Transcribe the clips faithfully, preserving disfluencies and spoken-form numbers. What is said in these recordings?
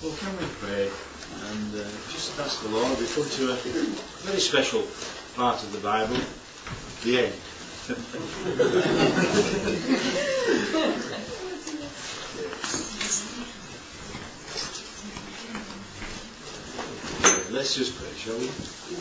Well, can we pray and uh, just ask the Lord? We come to a very special part of the Bible, the end. Let's just pray, shall we?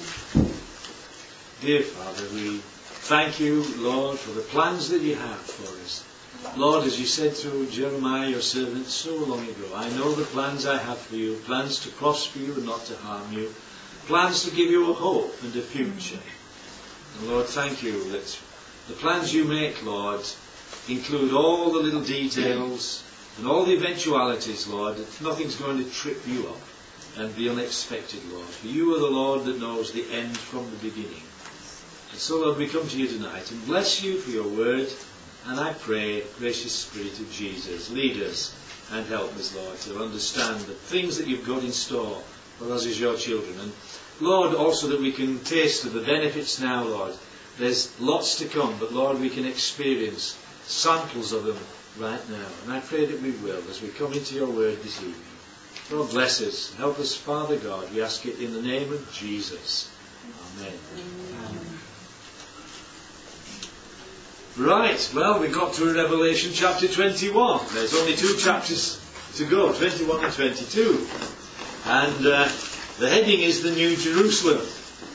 Dear Father, we thank you, Lord, for the plans that you have for us. Lord, as you said through Jeremiah, your servant, so long ago, I know the plans I have for you, plans to prosper you and not to harm you, plans to give you a hope and a future. And Lord, thank you that the plans you make, Lord, include all the little details and all the eventualities, Lord, that nothing's going to trip you up and be unexpected, Lord. For you are the Lord that knows the end from the beginning. And so, Lord, we come to you tonight and bless you for your word. And I pray, gracious Spirit of Jesus, lead us and help us, Lord, to understand the things that you've got in store for us as your children. And, Lord, also that we can taste of the benefits now, Lord. There's lots to come, but, Lord, we can experience samples of them right now. And I pray that we will as we come into your word this evening. Lord, bless us. Help us, Father God. We ask it in the name of Jesus. Amen. Amen. Right, well, we got to Revelation chapter twenty-one. There's only two chapters to go, twenty-one and twenty-two. And uh, the heading is the New Jerusalem.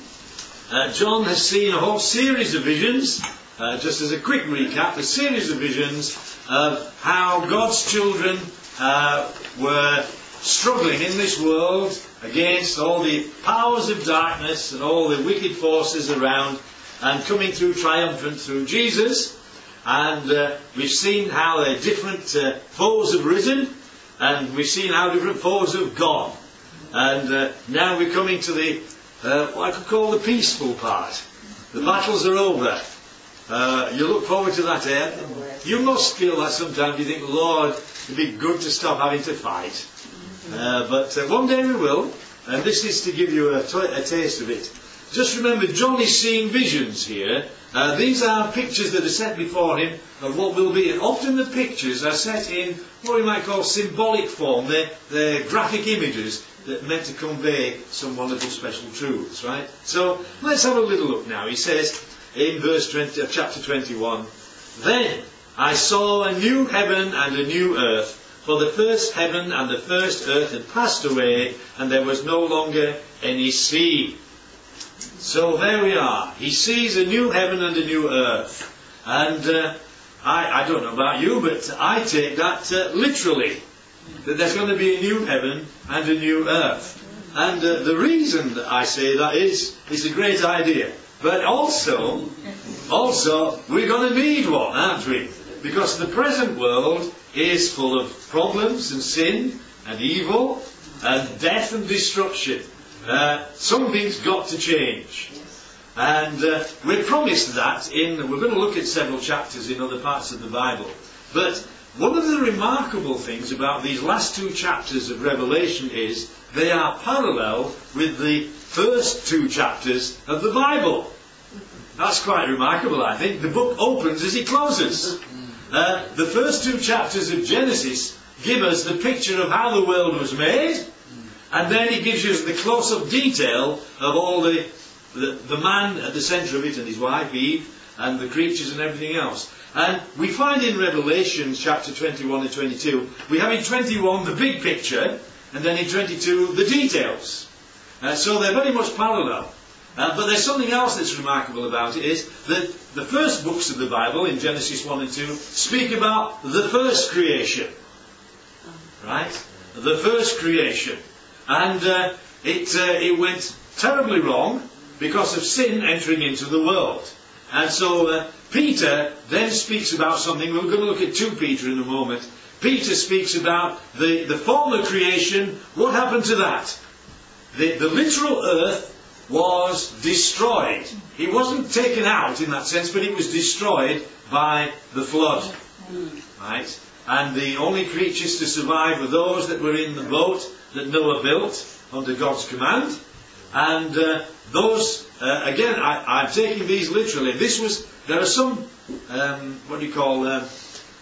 Uh, John has seen a whole series of visions, uh, just as a quick recap, a series of visions of how God's children uh, were struggling in this world against all the powers of darkness and all the wicked forces around, and coming through triumphant through Jesus. And uh, we've seen how their different uh, foes have risen, and we've seen how different foes have gone. And uh, now we're coming to the uh, what I could call the peaceful part. The battles are over. Uh, you look forward to that, eh? You must feel that sometimes. You think, Lord, it'd be good to stop having to fight. Uh, but uh, one day we will, and this is to give you a, t- a taste of it. Just remember, John is seeing visions here. Uh, these are pictures that are set before him of what will be. And often the pictures are set in what we might call symbolic form. They're, they're graphic images that are meant to convey some wonderful special truths, right? So let's have a little look now. He says in verse twenty, uh, chapter twenty-one, Then I saw a new heaven and a new earth, for the first heaven and the first earth had passed away, and there was no longer any sea. So there we are. He sees a new heaven and a new earth. And uh, I, I don't know about you, but I take that uh, literally. That there's going to be a new heaven and a new earth. And uh, the reason that I say that is, is a great idea. But also, also, we're going to need one, aren't we? Because the present world is full of problems and sin and evil and death and destruction. Uh, something's got to change. And uh, we're promised that in, we're going to look at several chapters in other parts of the Bible. But one of the remarkable things about these last two chapters of Revelation is they are parallel with the first two chapters of the Bible. That's quite remarkable, I think. The book opens as it closes. Uh, the first two chapters of Genesis give us the picture of how the world was made. And then he gives you the close-up detail of all the, the the man at the centre of it and his wife Eve and the creatures and everything else. And we find in Revelation chapter twenty-one and twenty-two, we have in twenty-one the big picture, and then in twenty-two the details. Uh, so they're very much parallel. Uh, but there's something else that's remarkable about it, is that the first books of the Bible, in Genesis one and two, speak about the first creation. Right? The first creation. And uh, it, uh, it went terribly wrong because of sin entering into the world. And so uh, Peter then speaks about something. We're going to look at two Peter in a moment. Peter speaks about the, the former creation. What happened to that? The, the literal earth was destroyed. It wasn't taken out in that sense, but it was destroyed by the flood. Right? And the only creatures to survive were those that were in the boat that Noah built under God's command. And uh, those, uh, again, I, I'm taking these literally. This was, there are some, um, what do you call, uh,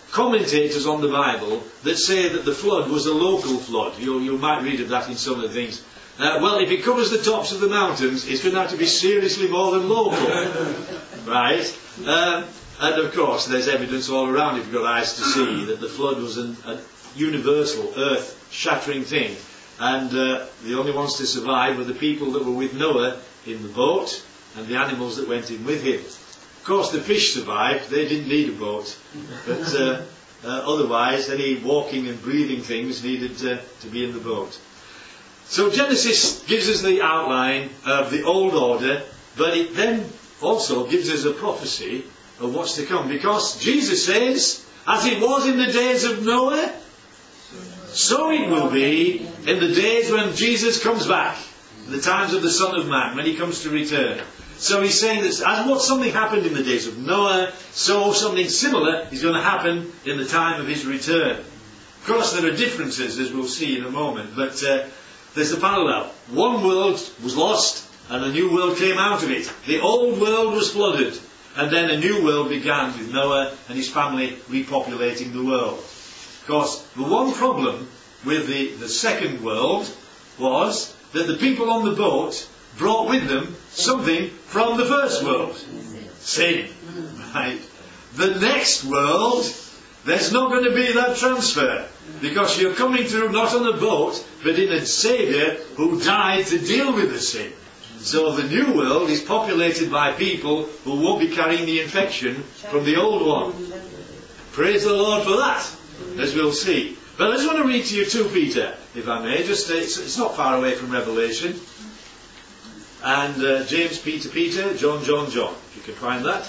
commentators on the Bible that say that the flood was a local flood. You, you might read of that in some of the things. Uh, well, if it covers the tops of the mountains, it's going to have to be seriously more than local. Right? Um, and of course, there's evidence all around if you've got eyes to see that the flood was an, a universal, earth-shattering thing. And uh, the only ones to survive were the people that were with Noah in the boat and the animals that went in with him. Of course, the fish survived. They didn't need a boat. But uh, uh, otherwise, any walking and breathing things needed uh, to be in the boat. So Genesis gives us the outline of the old order, but it then also gives us a prophecy of what's to come. Because Jesus says, as it was in the days of Noah, so it will be in the days when Jesus comes back, the times of the Son of Man, when he comes to return. So he's saying that as what something happened in the days of Noah, so something similar is going to happen in the time of his return. Of course, there are differences, as we'll see in a moment, but uh, there's a parallel. One world was lost, and a new world came out of it. The old world was flooded, and then a new world began with Noah and his family repopulating the world. Of course, the one problem with the, the second world was that the people on the boat brought with them something from the first world. Sin. Right? The next world, there's not going to be that transfer. Because you're coming through not on a boat, but in a Saviour who died to deal with the sin. So the new world is populated by people who won't be carrying the infection from the old one. Praise the Lord for that, as we'll see. But I just want to read to you two Peter, if I may. Just it's, it's not far away from Revelation. And uh, James, Peter, Peter, John, John, John. If you can find that.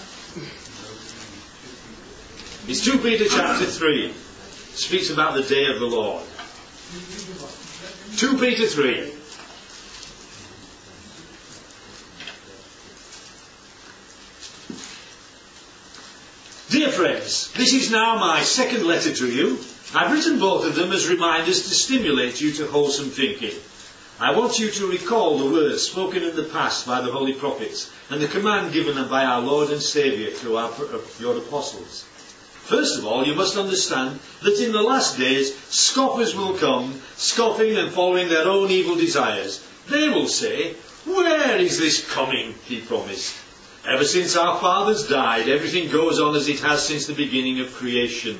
It's two Peter chapter three. Speaks about the day of the Lord. two Peter three. Dear friends, this is now my second letter to you. I've written both of them as reminders to stimulate you to wholesome thinking. I want you to recall the words spoken in the past by the holy prophets and the command given them by our Lord and Saviour through our, your apostles. First of all, you must understand that in the last days scoffers will come, scoffing and following their own evil desires. They will say, "Where is this coming he promised? Ever since our fathers died, everything goes on as it has since the beginning of creation."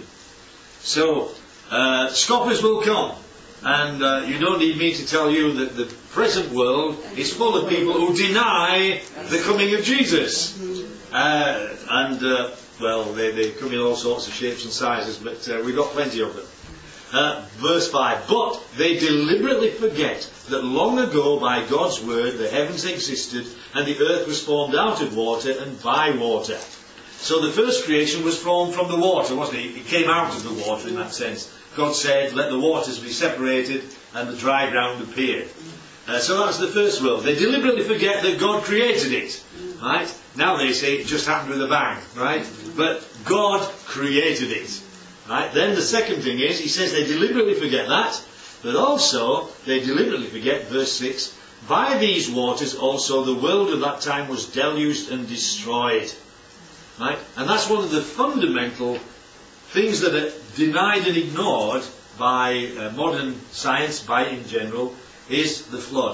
So, uh, scoffers will come. And uh, you don't need me to tell you that the present world is full of people who deny the coming of Jesus. Uh, and, uh, well, they, they come in all sorts of shapes and sizes, but uh, we've got plenty of them. Uh, verse five, but they deliberately forget that long ago by God's word the heavens existed and the earth was formed out of water and by water. So the first creation was formed from the water, wasn't it? It came out of the water in that sense. God said, let the waters be separated and the dry ground appeared. Uh, so that's the first world. They deliberately forget that God created it. Right? Now they say it just happened with a bang. Right? But God created it. Right? Then the second thing is, he says they deliberately forget that, but also they deliberately forget, verse six, by these waters also the world of that time was deluged and destroyed. Right? And that's one of the fundamental things that are denied and ignored by uh, modern science, by in general, is the flood.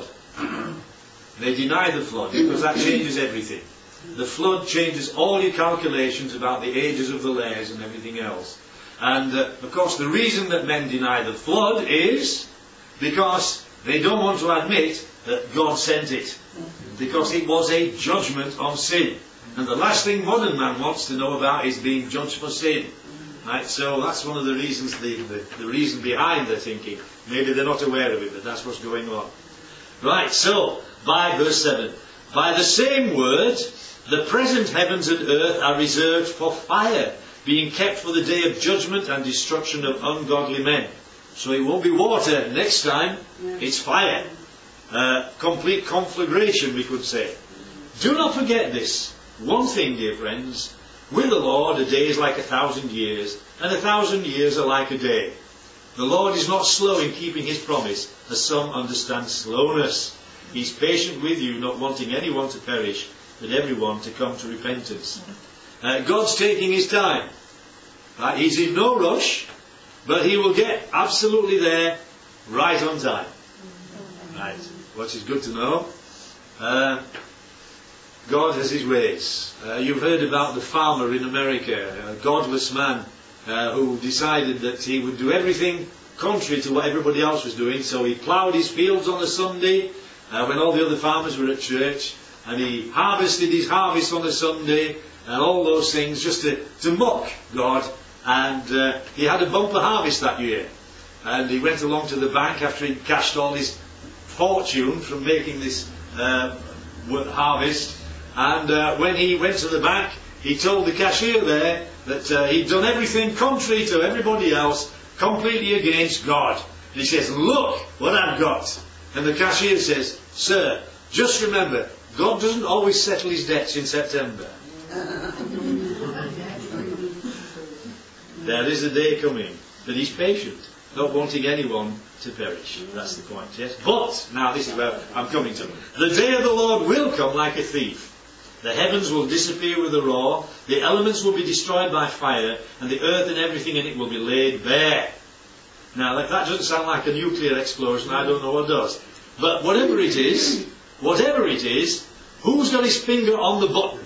They deny the flood because that changes everything. The flood changes all your calculations about the ages of the layers and everything else. And uh, of course the reason that men deny the flood is because they don't want to admit that God sent it. Because it was a judgment on sin. And the last thing modern man wants to know about is being judged for sin. Right? So that's one of the reasons, the, the, the reason behind their thinking. Maybe they're not aware of it, but that's what's going on. Right, so, by verse seven. By the same word, the present heavens and earth are reserved for fire, being kept for the day of judgment and destruction of ungodly men. So it won't be water next time, it's fire. Uh, complete conflagration, we could say. Do not forget this. One thing, dear friends, with the Lord a day is like a thousand years, and a thousand years are like a day. The Lord is not slow in keeping his promise, as some understand slowness. He is patient with you, not wanting anyone to perish, but everyone to come to repentance. Uh, God's taking his time. Right? He's in no rush, but he will get absolutely there right on time. Right, which is good to know. Uh, God has his ways. Uh, you've heard about the farmer in America, a godless man uh, who decided that he would do everything contrary to what everybody else was doing. So he ploughed his fields on a Sunday uh, when all the other farmers were at church, and he harvested his harvest on a Sunday and all those things just to, to mock God. And uh, he had a bumper harvest that year. And he went along to the bank after he'd cashed all his fortune from making this uh, harvest. And uh, when he went to the bank, he told the cashier there that uh, he'd done everything contrary to everybody else, completely against God. And he says, "Look what I've got." And the cashier says, "Sir, just remember, God doesn't always settle his debts in September." There is a day coming that he's patient, not wanting anyone to perish. That's the point, yes? But, now this is where I'm coming to. The day of the Lord will come like a thief. The heavens will disappear with a roar, the elements will be destroyed by fire, and the earth and everything in it will be laid bare. Now, if that doesn't sound like a nuclear explosion, I don't know what does. But whatever it is, whatever it is, who's got his finger on the button?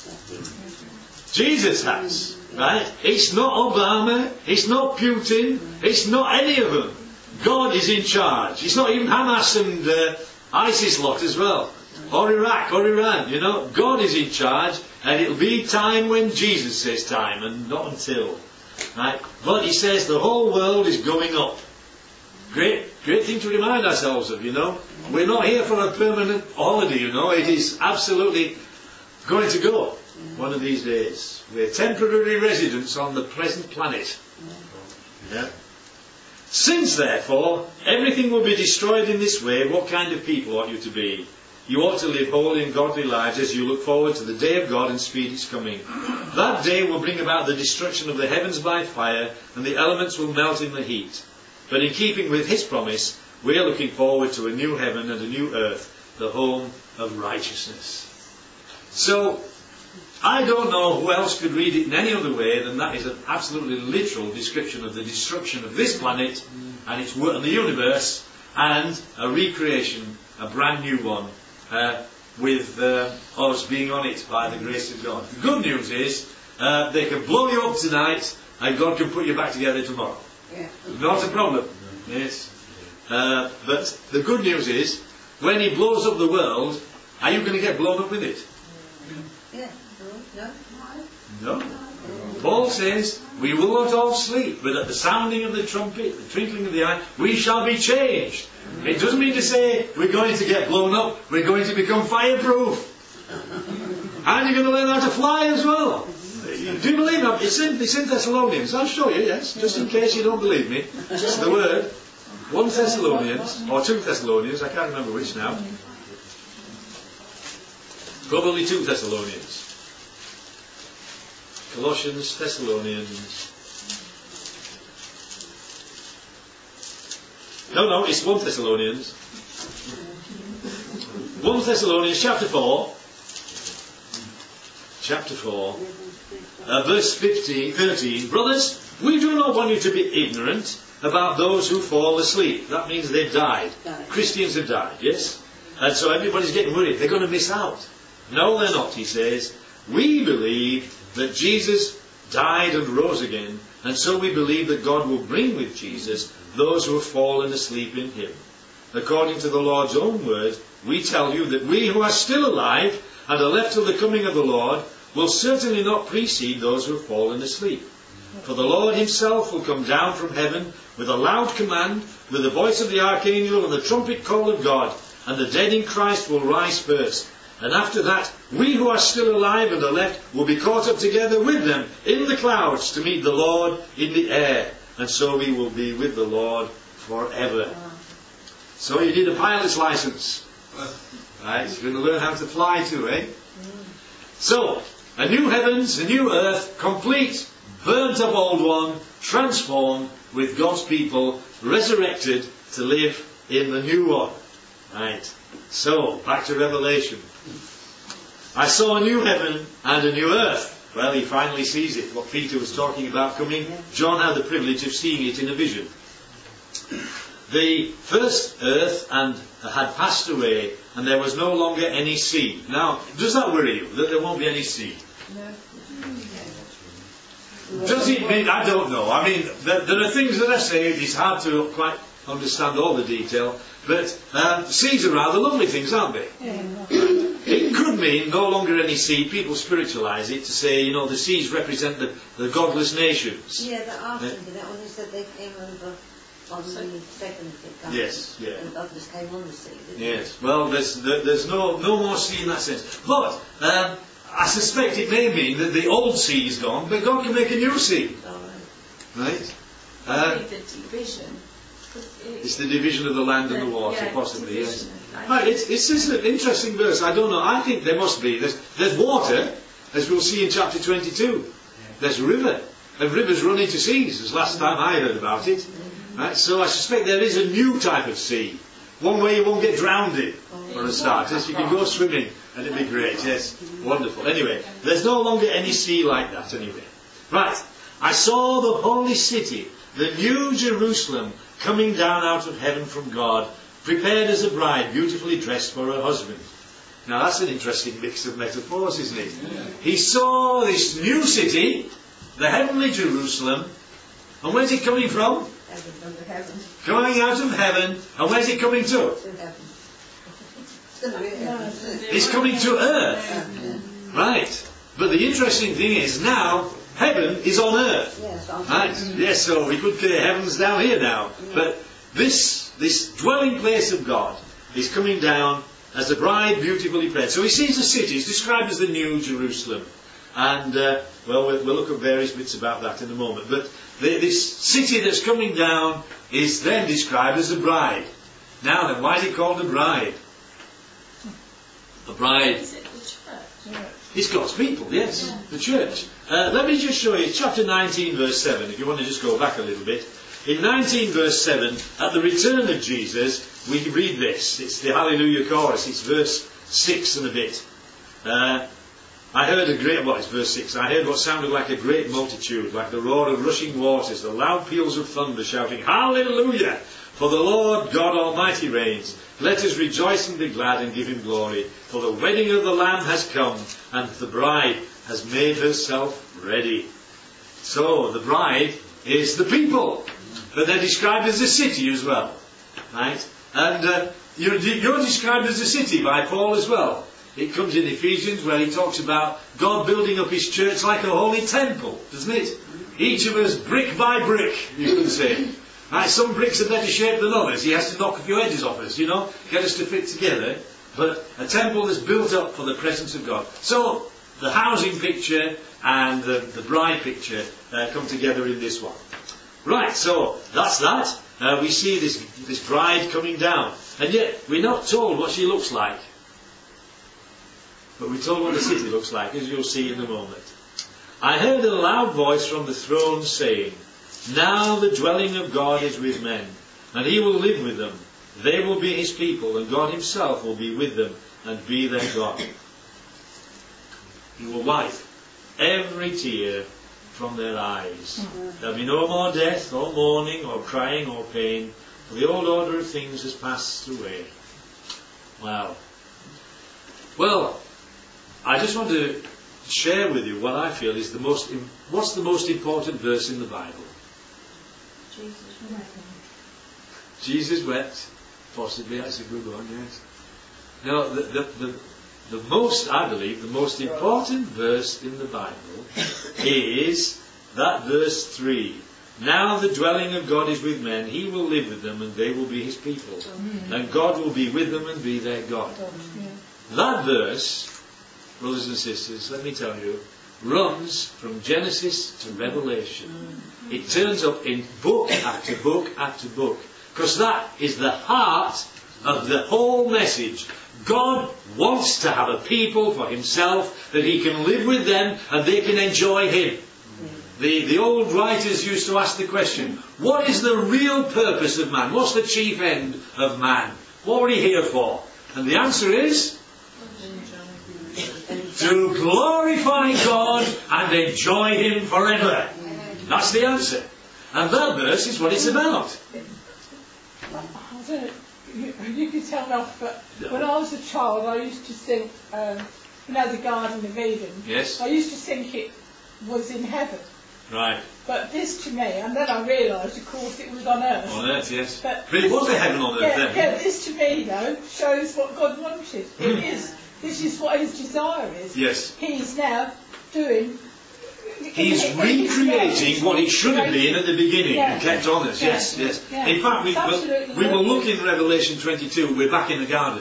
Jesus has. Right? It's not Obama, it's not Putin, it's not any of them. God is in charge. It's not even Hamas and uh, ISIS lot as well. Or Iraq, or Iran, you know. God is in charge, and it'll be time when Jesus says time, and not until. Right? But he says the whole world is going up. Great, great thing to remind ourselves of, you know. We're not here for a permanent holiday, you know. It is absolutely going to go one of these days. We're temporary residents on the present planet. Yeah. Since, therefore, everything will be destroyed in this way, what kind of people ought you to be? You ought to live holy and godly lives as you look forward to the day of God and speed its coming. That day will bring about the destruction of the heavens by fire, and the elements will melt in the heat. But in keeping with his promise, we are looking forward to a new heaven and a new earth, the home of righteousness. So, I don't know who else could read it in any other way than that is an absolutely literal description of the destruction of this planet and its work in the universe, and a recreation, a brand new one, uh, with uh, us being on it by the grace of God. The good news is uh, they can blow you up tonight and God can put you back together tomorrow. Yeah. Not a problem. Yes. Uh, but the good news is, when he blows up the world, are you going to get blown up with it? Yeah. No. Paul says, we will not all sleep, but at the sounding of the trumpet, the twinkling of the eye, we shall be changed. It doesn't mean to say we're going to get blown up, we're going to become fireproof. And you're going to learn how to fly as well. Do you believe that? It's in, it's in Thessalonians. I'll show you, yes, just in case you don't believe me. It's the word. One Thessalonians, or two Thessalonians, I can't remember which now. Probably two Thessalonians. Colossians, Thessalonians. No, no, it's one Thessalonians. one Thessalonians, chapter four. Chapter four. Uh, verse fifteen, thirteen. Brothers, we do not want you to be ignorant about those who fall asleep. That means they've died. Christians have died, yes? And so everybody's getting worried. They're going to miss out. No, they're not, he says. We believe that Jesus died and rose again, and so we believe that God will bring with Jesus those who have fallen asleep in him. According to the Lord's own word, we tell you that we who are still alive and are left till the coming of the Lord will certainly not precede those who have fallen asleep. For the Lord himself will come down from heaven with a loud command, with the voice of the archangel and the trumpet call of God, and the dead in Christ will rise first. And after that, we who are still alive and are left will be caught up together with them in the clouds to meet the Lord in the air. And so we will be with the Lord forever. So you need a pilot's license. Right? You're going to learn how to fly too, eh? So, a new heavens, a new earth, complete, burnt up old one, transformed with God's people, resurrected to live in the new one. Right? So, back to Revelation. I saw a new heaven and a new earth. well, he finally sees it, what Peter was talking about coming. John had the privilege of seeing it in a vision. The first earth and had passed away, and there was no longer any sea. Now, does that worry you, that there won't be any sea? No. Does it mean, I don't know. I mean, there, there are things that I say, it's hard to quite understand all the detail, but um, seas are rather lovely things, aren't they? It could mean no longer any sea. People spiritualise it to say, you know, the seas represent the, the godless nations. Yeah, that after yeah. that when they said they came over on the second coming. Yes, yeah. And others came on the sea, didn't Yes, they? Well, there's there, there's no no more sea in that sense. But um, I suspect it may mean that the old sea is gone, but God can make a new sea. Oh, right. Right? Uh, the division. It's the division of the land and the water, yeah, possibly, yes. Right, it's, it's, it's an interesting verse. I don't know. I think there must be. There's, there's water, as we'll see in chapter twenty-two. There's a river. And rivers run into seas, as last time I heard about it. Right, so I suspect there is a new type of sea. One where you won't get drowned in, for a start. Yes, you can go swimming, and it'd be great. Yes, wonderful. Anyway, there's no longer any sea like that, anyway. Right, I saw the holy city, the new Jerusalem, coming down out of heaven from God, prepared as a bride, beautifully dressed for her husband. Now that's an interesting mix of metaphors, isn't it? Yeah. He saw this new city, the heavenly Jerusalem, and where's it coming from? Heaven. Coming out of heaven, and where's it coming to? It's coming to earth. Right. But the interesting thing is now, heaven is on earth. Yes, on right? earth. Yes, so we could say heaven's down here now. Yeah. But this this dwelling place of God is coming down as a bride beautifully prepared. So he sees the city. It's described as the new Jerusalem. And, uh, well, well, we'll look at various bits about that in a moment. But the, this city that's coming down is then described as a bride. Now then, why is it called a bride? A bride. Is it the church? It's God's people, yes, yeah. The church. Uh, let me just show you chapter nineteen, verse seven, if you want to just go back a little bit. In nineteen, verse seven, at the return of Jesus, we read this. It's the Hallelujah chorus. It's verse six and a bit. Uh, I heard a great, well, it's verse six. I heard what sounded like a great multitude, like the roar of rushing waters, the loud peals of thunder, shouting, Hallelujah! For the Lord God Almighty reigns. Let us rejoice and be glad and give him glory. For the wedding of the Lamb has come, and the bride has made herself ready. So, the bride is the people. But they're described as a city as well. Right? And uh, you're, you're described as a city by Paul as well. It comes in Ephesians where he talks about God building up his church like a holy temple, doesn't it? Each of us brick by brick, you can say. Right, some bricks are better shaped than others. He has to knock a few edges off us, you know, get us to fit together. But a temple is built up for the presence of God. So, the housing picture and the, the bride picture uh, come together in this one. Right, so that's that. Uh, we see this, this bride coming down. And yet, we're not told what she looks like. But we're told what the city looks like, as you'll see in a moment. I heard a loud voice from the throne saying, Now the dwelling of God is with men, and he will live with them. They will be his people, and God himself will be with them and be their God. He will wipe every tear from their eyes. Mm-hmm. There'll be no more death, or mourning, or crying, or pain, for the old order of things has passed away. Wow. Well, I just want to share with you what I feel is the most, what's the most important verse in the Bible? Jesus wept. Jesus wept. Possibly, that's a good one, yes. Now, the, the, the, the most, I believe, the most important verse in the Bible is that verse three. Now the dwelling of God is with men, he will live with them and they will be his people. Mm-hmm. And God will be with them and be their God. Mm-hmm. That verse, brothers and sisters, let me tell you, runs from Genesis to Revelation. Mm-hmm. It turns up in book after book after book. Because that is the heart of the whole message. God wants to have a people for himself that he can live with them and they can enjoy him. The, the old writers used to ask the question, what is the real purpose of man? What's the chief end of man? What are we here for? And the answer is, to glorify God and enjoy Him forever. That's the answer. And that verse is what it's about. I don't know, you, you can tell me off, but No. when I was a child, I used to think, um, you know, the Garden of Eden. Yes. I used to think it was in heaven. Right. But this to me, and then I realised, of course, it was on earth. On earth, yes. But, But it was a heaven on earth yeah, then. yeah, this to me, though, shows what God wanted. Hmm. It is, this is what His desire is. Yes. He's now doing... He's in- in His recreating ways, what it should have been at the beginning Yeah. and kept on us. Yeah. Yes, yes. Yeah. In fact, we, It's will, absolutely we will lovely. look in Revelation twenty-two, we're back in the garden.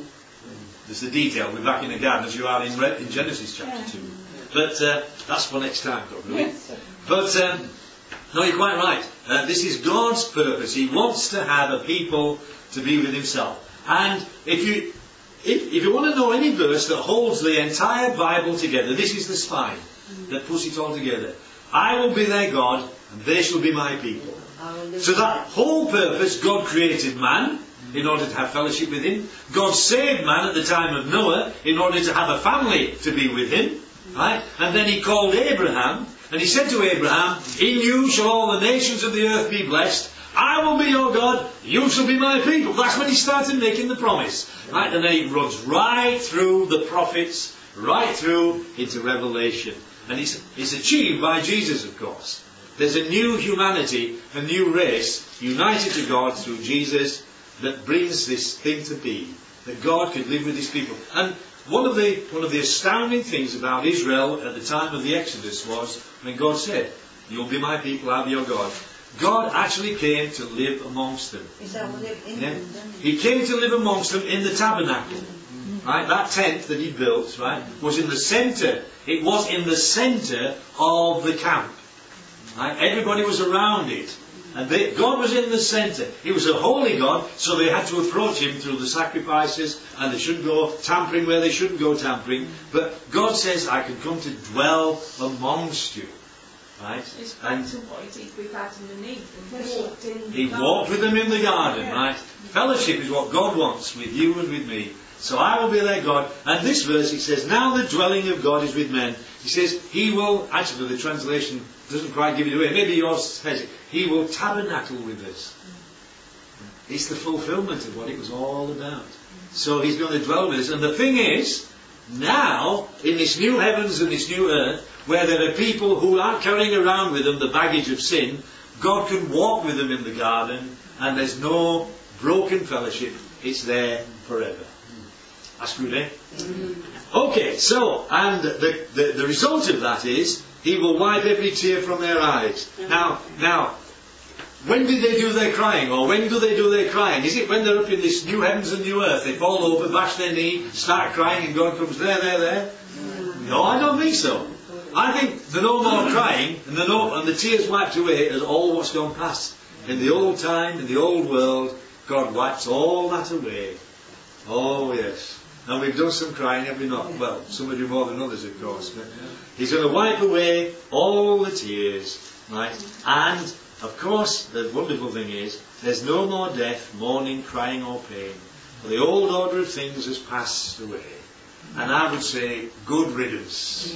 There's the detail, we're back in the garden as you are in, Re- in Genesis chapter Yeah. two. But uh, that's for next time, God willing. Yes, sir. But, um, no, you're quite right. Uh, this is God's purpose. He wants to have a people to be with Himself. And if you if, if you want to know any verse that holds the entire Bible together, this is the spine that puts it all together. I will be their God, and they shall be my people. I will live So that forever. whole purpose, God created man in order to have fellowship with Him. God saved man at the time of Noah in order to have a family to be with Him. Right? And then He called Abraham, and He said to Abraham, in you shall all the nations of the earth be blessed. I will be your God, you shall be my people. That's when He started making the promise. Right? And then He runs right through the prophets, right through into Revelation. And it's, it's achieved by Jesus, of course. There's a new humanity, a new race, united to God through Jesus, that brings this thing to be. That God could live with His people. And one of the one of the astounding things about Israel at the time of the Exodus was when God said, you'll be my people, I'll be your God. God actually came to live amongst them. Is that what they've in Yeah. them, then? He came to live amongst them in the tabernacle. Right? That tent that He built, right, was in the centre. It was in the centre of the camp. Right? Everybody was around it. And they, God was in the centre. He was a holy God, so they had to approach Him through the sacrifices, and they shouldn't go tampering where they shouldn't go tampering. But God says, I can come to dwell amongst you. Right? It's back And to what He did with Adam and Eve and walked in He the walked with them in the garden, Yeah. right? Fellowship is what God wants with you and with me. So I will be their God. And this verse, it says, now the dwelling of God is with men. He says, He will, actually the translation doesn't quite give it away. Maybe yours says it. He will tabernacle with us. It's the fulfillment of what it was all about. So He's going to dwell with us. And the thing is, now, in this new heavens and this new earth, where there are people who aren't carrying around with them the baggage of sin, God can walk with them in the garden, and there's no broken fellowship. It's there forever. That's good, eh? Okay, so, and the, the, the result of that is, He will wipe every tear from their eyes. Now, now, when did they do their crying? Or when do they do their crying? Is it when they're up in this new heavens and new earth? They fall over, bash their knee, start crying, and God comes, there, there, there? No, I don't think so. I think the no more crying, and the, no, and the tears wiped away is all what's gone past. In the old time, in the old world, God wipes all that away. Oh, yes. And we've done some crying, have we not? Well, some of you more than others, of course. But He's going to wipe away all the tears. Right? And, of course, the wonderful thing is, there's no more death, mourning, crying or pain. For the old order of things has passed away. And I would say, good riddance.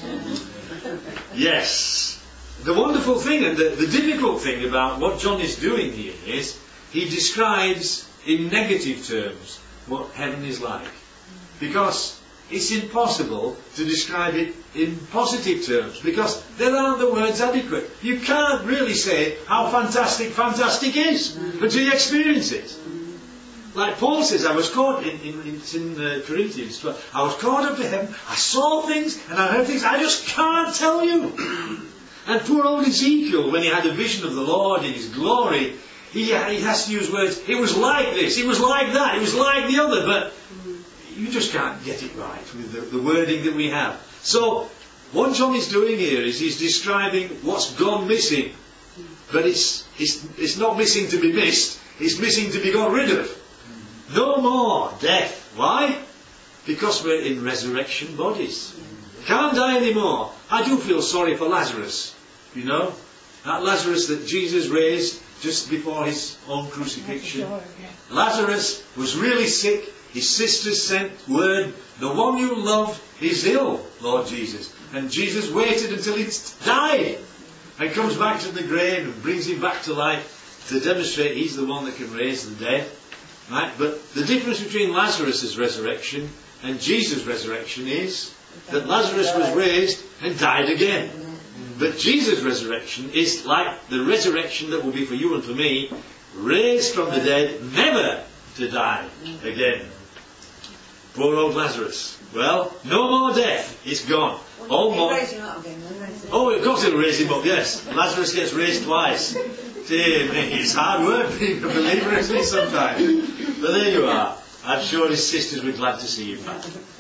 Yes. The wonderful thing and the, the difficult thing about what John is doing here is, he describes in negative terms what heaven is like. Because it's impossible to describe it in positive terms, because there aren't the words adequate. You can't really say how fantastic fantastic is until you experience it. Like Paul says, I was caught in, in, it's in uh, Corinthians twelve, I was caught up to heaven, I saw things and I heard things I just can't tell you. And poor old Ezekiel, when he had a vision of the Lord in His glory, he, he has to use words, it was like this, it was like that, it was like the other, but you just can't get it right with the, the wording that we have. So, what John is doing here is he's describing what's gone missing. But it's, it's, it's not missing to be missed, it's missing to be got rid of. No more death. Why? Because we're in resurrection bodies. Can't die anymore. I do feel sorry for Lazarus. You know? That Lazarus that Jesus raised just before His own crucifixion. Lazarus was really sick. His sisters sent word, the one you love is ill, Lord Jesus. And Jesus waited until he died and comes back to the grave and brings him back to life to demonstrate he's the one that can raise the dead. Right? But the difference between Lazarus' resurrection and Jesus' resurrection is that Lazarus was raised and died again. But Jesus' resurrection is like the resurrection that will be for you and for me, raised from the dead, never to die again. Poor old Lazarus. Well, no more death. It's gone. All more. Oh, of course it'll raise him up, yes. Lazarus gets raised twice. Dear me, it's hard work being a believer, isn't it, sometimes? But there you are. I'm sure his sisters were glad to see him back.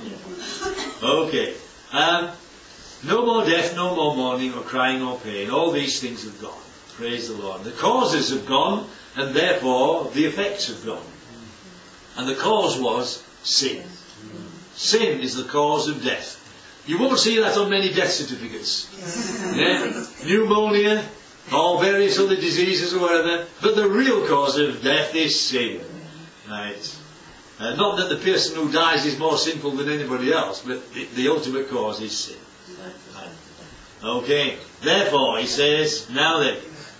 Okay. Um, no more death, no more mourning or crying or pain. All these things have gone. Praise the Lord. The causes have gone, and therefore the effects have gone. And the cause was sin. Sin is the cause of death. You won't see that on many death certificates. Yeah? Pneumonia, or various other diseases or whatever. But the real cause of death is sin. Right. Uh, not that the person who dies is more sinful than anybody else, but the, the ultimate cause is sin. Right. Okay. Therefore, he says, now then,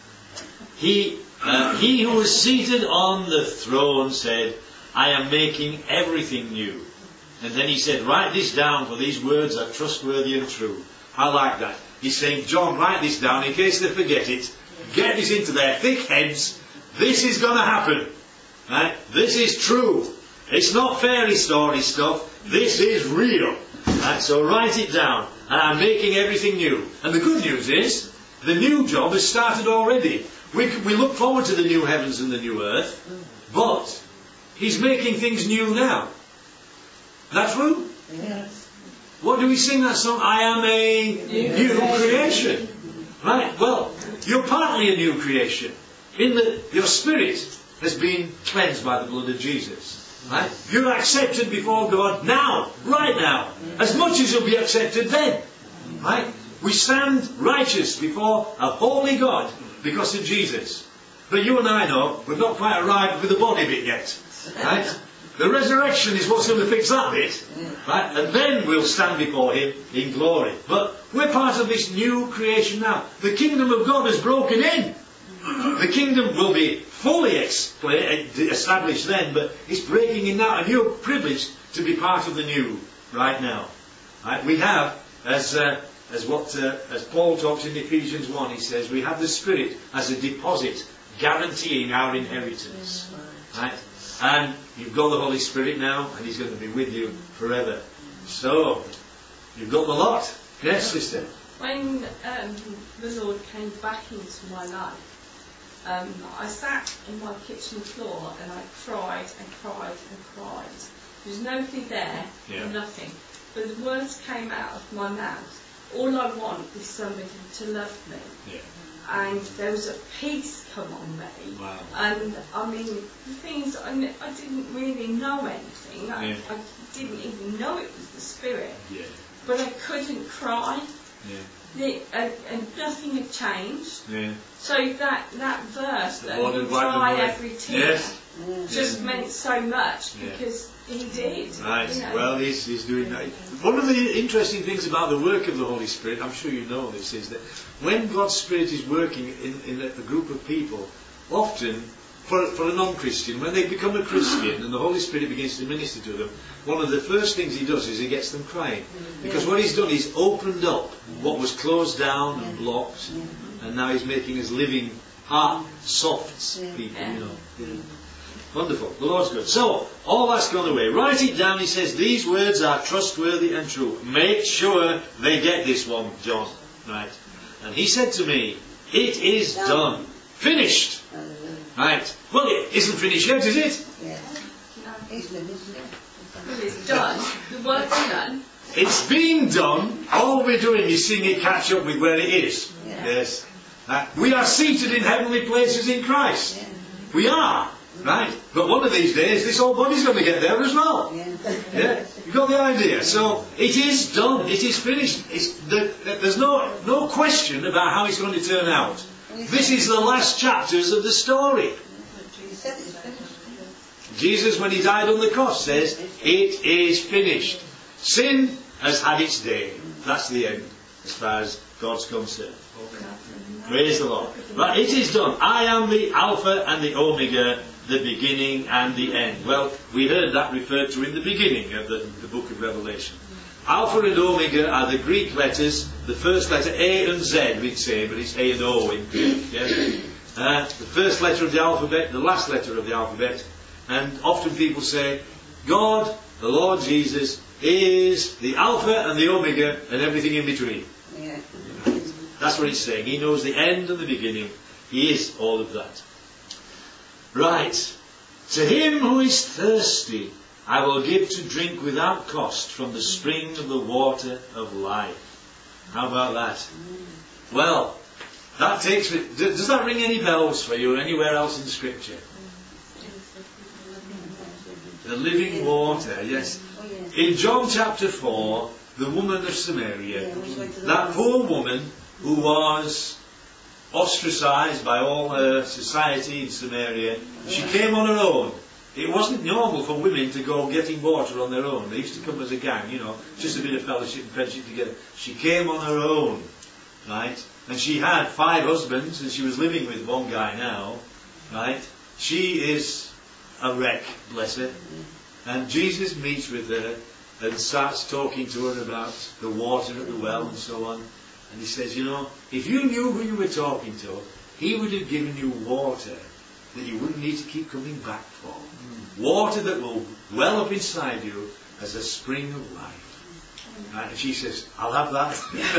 he, uh, he who was seated on the throne said, I am making everything new. And then he said, write this down, for these words are trustworthy and true. I like that. He's saying, John, write this down in case they forget it. Get this into their thick heads. This is going to happen. Right? This is true. It's not fairy story stuff. This is real. Right? So write it down. And I'm making everything new. And the good news is, the new job has started already. We, we look forward to the new heavens and the new earth. But he's making things new now. That true? Yes. What do we sing that song? I am a new, new creation. Right? Well, you're partly a new creation. In that your spirit has been cleansed by the blood of Jesus. Right? You're accepted before God now, right now, as much as you'll be accepted then. Right? We stand righteous before a holy God because of Jesus. But you and I know we've not quite arrived with the body bit yet. Right? The resurrection is what's going to fix that bit. Right? And then we'll stand before Him in glory. But we're part of this new creation now. The kingdom of God has broken in. The kingdom will be fully established then, but it's breaking in now. And you're privileged to be part of the new right now. Right? We have, as uh, as what uh, as Paul talks in Ephesians one, he says, we have the Spirit as a deposit guaranteeing our inheritance. Right? And you've got the Holy Spirit now, and He's going to be with you forever. So, you've got the lot. Yes, sister? When um, the Lord came back into my life, um, I sat on my kitchen floor and I cried and cried and cried. There was nobody there, Yeah. nothing. But the words came out of my mouth. All I want is somebody to love me. Yeah. And there was a peace come on me. Wow. And I mean, the things I, n- I didn't really know anything. I, Yeah. I didn't even know it was the Spirit. Yeah. But I couldn't cry. Yeah. The, and, and nothing had changed. Yeah. So that that verse, The that Lord He will will wipe them dry away. every tear, Yes. just meant so much Yeah. because He did. Right. You know. Well, he's, he's doing that. One of the interesting things about the work of the Holy Spirit, I'm sure you know this, is that when God's Spirit is working in, in a, a group of people, often, for, for a non-Christian, when they become a Christian and the Holy Spirit begins to minister to them, one of the first things He does is He gets them crying. Because what He's done is opened up what was closed down and blocked, and now He's making us living, heart, soft people, you know. Yeah. Wonderful. The Lord's good. So, all that's gone away. Write it down. He says, these words are trustworthy and true. Make sure they get this one, John. Right. And he said to me, it is done. Finished. Right. Well, it isn't finished yet, is it? Yeah. He's finished. Well, it's done. The work's done. It's been done. All we're doing is seeing it catch up with where it is. Yeah. Yes. Uh, we are seated in heavenly places in Christ. Yeah. We are. Right? But one of these days, this old body's going to get there as well. Yeah. Yeah, you got the idea. So it is done. It is finished. It's the, there's no no question about how it's going to turn out. This is the last chapters of the story. He said it's finished. Jesus, when he died on the cross, says, it is finished. Sin has had its day. That's the end, as far as God's concerned. Okay. Praise the Lord. Right, it is done. I am the Alpha and the Omega, the beginning and the end. Well, we heard that referred to in the beginning of the, the book of Revelation. Alpha and Omega are the Greek letters. The first letter, A and Z, we'd say, but it's A and O in Greek. Yes? Uh, the first letter of the alphabet, the last letter of the alphabet. And often people say, God, the Lord Jesus, is the Alpha and the Omega and everything in between. Yeah. That's what he's saying. He knows the end and the beginning. He is all of that. Right. To him who is thirsty, I will give to drink without cost from the spring of the water of life. How about that? Well, that takes me... Does that ring any bells for you or anywhere else in Scripture? The living water, yes. In John chapter four, the woman of Samaria, that poor woman who was ostracised by all her society in Samaria, she came on her own. It wasn't normal for women to go getting water on their own. They used to come as a gang, you know, just a bit of fellowship and friendship together. She came on her own, right? And she had five husbands, and she was living with one guy now, right? She is a wreck, bless her. And Jesus meets with her and starts talking to her about the water at the well and so on. And he says, you know, if you knew who you were talking to, he would have given you water that you wouldn't need to keep coming back for. Mm. Water that will well up inside you as a spring of life. Right? And she says, I'll have that.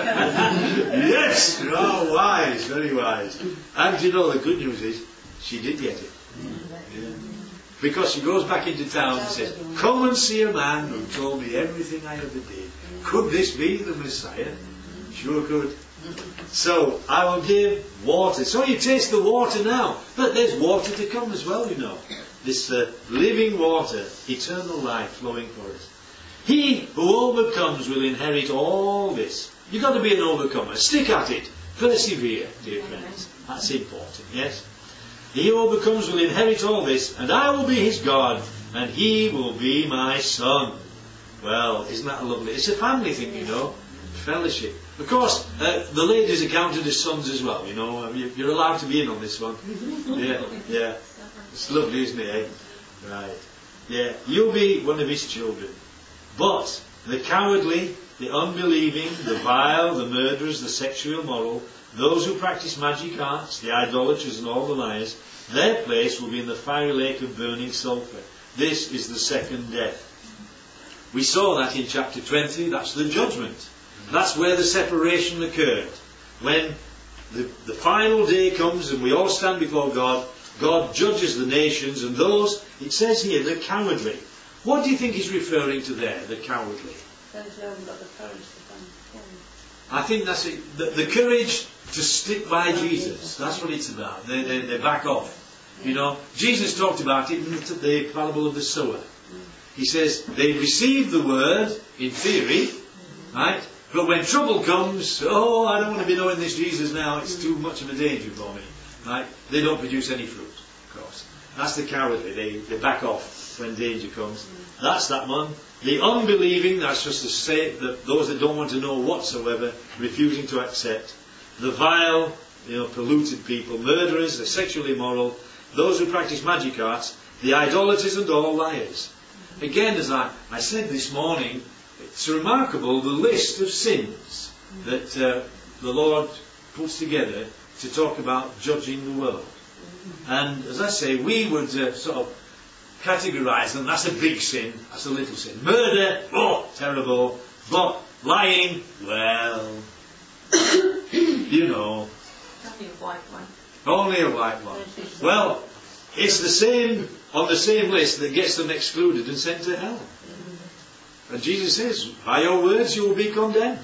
Yes! Oh, wise, very wise. And you know, the good news is, she did get it. Yeah. Because she goes back into town and says, come and see a man who told me everything I ever did. Could this be the Messiah? Sure could. So, I will give water. So you taste the water now. But there's water to come as well, you know. This uh, living water, eternal life flowing for us. He who overcomes will inherit all this. You've got to be an overcomer. Stick at it. Persevere, dear friends. That's important, yes? He who overcomes will inherit all this, and I will be his God, and he will be my son. Well, isn't that lovely? It's a family thing, you know. Fellowship. Of course, uh, the ladies are counted as sons as well, you know. I mean, you're allowed to be in on this one. Yeah, yeah. It's lovely, isn't it, eh? Right. Yeah, you'll be one of his children. But the cowardly, the unbelieving, the vile, the murderers, the sexually immoral, those who practice magic arts, the idolaters and all the liars, their place will be in the fiery lake of burning sulphur. This is the second death. We saw that in chapter twenty. That's the judgment. That's where the separation occurred. When the, the final day comes and we all stand before God, God judges the nations, and those, it says here, the cowardly. What do you think he's referring to there, the cowardly? Those who haven't got the courage to stand before him. I think that's it. The, the courage to stick by Jesus. That's what it's about. They, they, they back off. You know, Jesus talked about it in the, the parable of the sower. He says, they receive the word in theory, right? But when trouble comes, oh, I don't want to be knowing this Jesus now, it's too much of a danger for me. Right? They don't produce any fruit, of course. That's the cowardly. They, they back off when danger comes. That's that one. The unbelieving, that's just to say that those that don't want to know whatsoever, refusing to accept. The vile, you know, polluted people, murderers, the sexually immoral, those who practice magic arts, the idolaters and all liars. Again, as I, I said this morning, it's remarkable the list of sins that uh, the Lord puts together to talk about judging the world. And as I say, we would uh, sort of categorise them. That's a big sin, that's a little sin. Murder, oh, terrible. But lying, well, you know. Only a white one. Only a white one. Well, it's the same on the same list that gets them excluded and sent to hell. And Jesus says, by your words you will be condemned.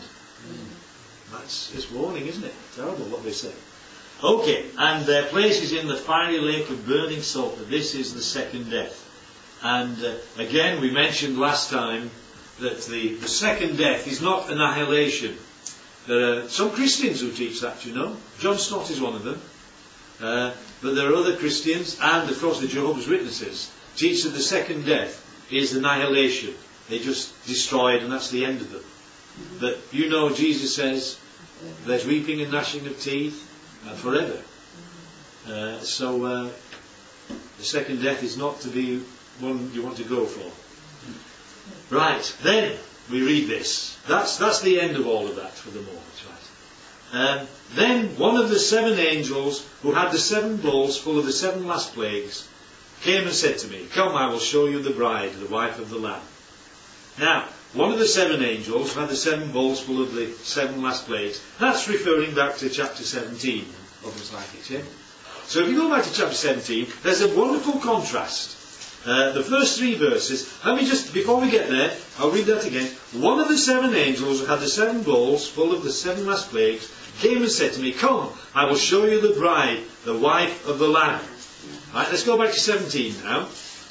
That's it's warning, isn't it? Terrible what they say. Okay, and their place is in the fiery lake of burning sulphur. This is the second death. And uh, again, we mentioned last time that the, the second death is not annihilation. There are some Christians who teach that, you know. John Stott is one of them. Uh, but there are other Christians, and of course the Jehovah's Witnesses, teach that the second death is annihilation. They're just destroyed and that's the end of them. But you know Jesus says there's weeping and gnashing of teeth uh, forever. Uh, so uh, the second death is not to be one you want to go for. Right, then we read this. That's that's the end of all of that for the moment. Right. Um, then one of the seven angels who had the seven bowls full of the seven last plagues came and said to me, "Come, I will show you the bride, the wife of the Lamb." Now, one of the seven angels who had the seven bowls full of the seven last plagues, that's referring back to chapter seventeen, almost like it, yeah? So if you go back to chapter seventeen, there's a wonderful contrast. Uh, the first three verses, let me just, before we get there, I'll read that again. One of the seven angels who had the seven bowls full of the seven last plagues came and said to me, "Come, I will show you the bride, the wife of the Lamb." Right, let's go back to seventeen now,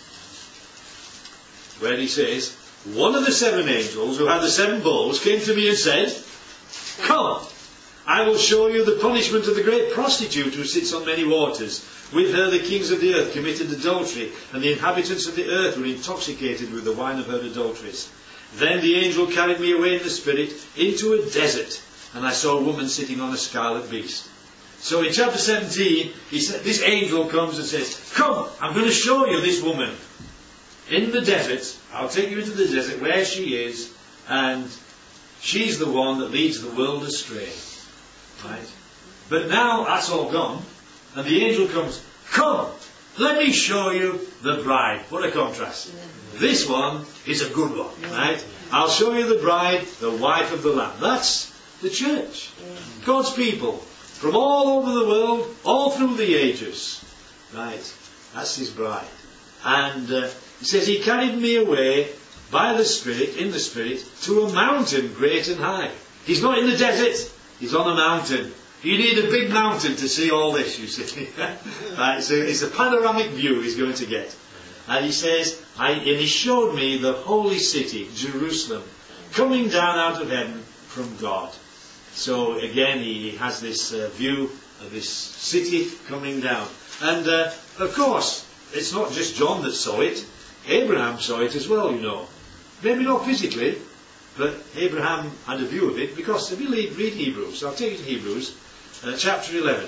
where he says, one of the seven angels who had the seven bowls came to me and said, "Come, I will show you the punishment of the great prostitute who sits on many waters. With her the kings of the earth committed adultery, and the inhabitants of the earth were intoxicated with the wine of her adulteries." Then the angel carried me away in the spirit into a desert, and I saw a woman sitting on a scarlet beast. So in chapter seventeen, he said, this angel comes and says, "Come, I'm going to show you this woman in the desert. I'll take you into the desert where she is, and she's the one that leads the world astray." Right? But now that's all gone, and the angel comes, "Come, let me show you the bride." What a contrast. This one is a good one, right? I'll show you the bride, the wife of the Lamb. That's the church. God's people from all over the world, all through the ages. Right? That's his bride. And uh, he says, he carried me away by the Spirit, in the Spirit, to a mountain great and high. He's not in the desert. He's on a mountain. You need a big mountain to see all this, you see. Right, so it's a panoramic view he's going to get. And he says, I, and he showed me the holy city, Jerusalem, coming down out of heaven from God. So again, he has this uh, view of this city coming down. And uh, of course, it's not just John that saw it. Abraham saw it as well, you know. Maybe not physically, but Abraham had a view of it, because if you read, read Hebrews, I'll take you to Hebrews, uh, chapter eleven.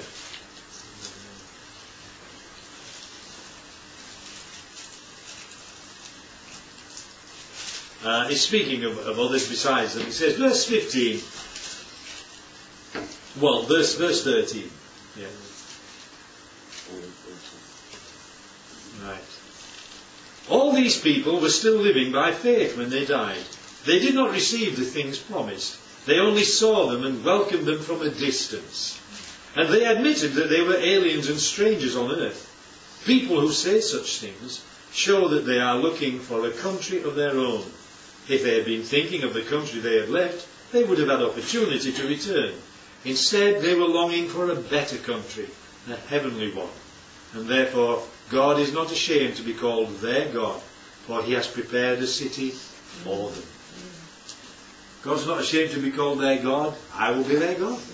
Uh, he's speaking of, of others besides them. He says, verse fifteen, well, verse, verse thirteen. Yeah. Right. All these people were still living by faith when they died. They did not receive the things promised. They only saw them and welcomed them from a distance. And they admitted that they were aliens and strangers on earth. People who say such things show that they are looking for a country of their own. If they had been thinking of the country they had left, they would have had opportunity to return. Instead, they were longing for a better country, a heavenly one. And therefore, God is not ashamed to be called their God, for he has prepared a city for them. God's not ashamed to be called their God. I will be their God.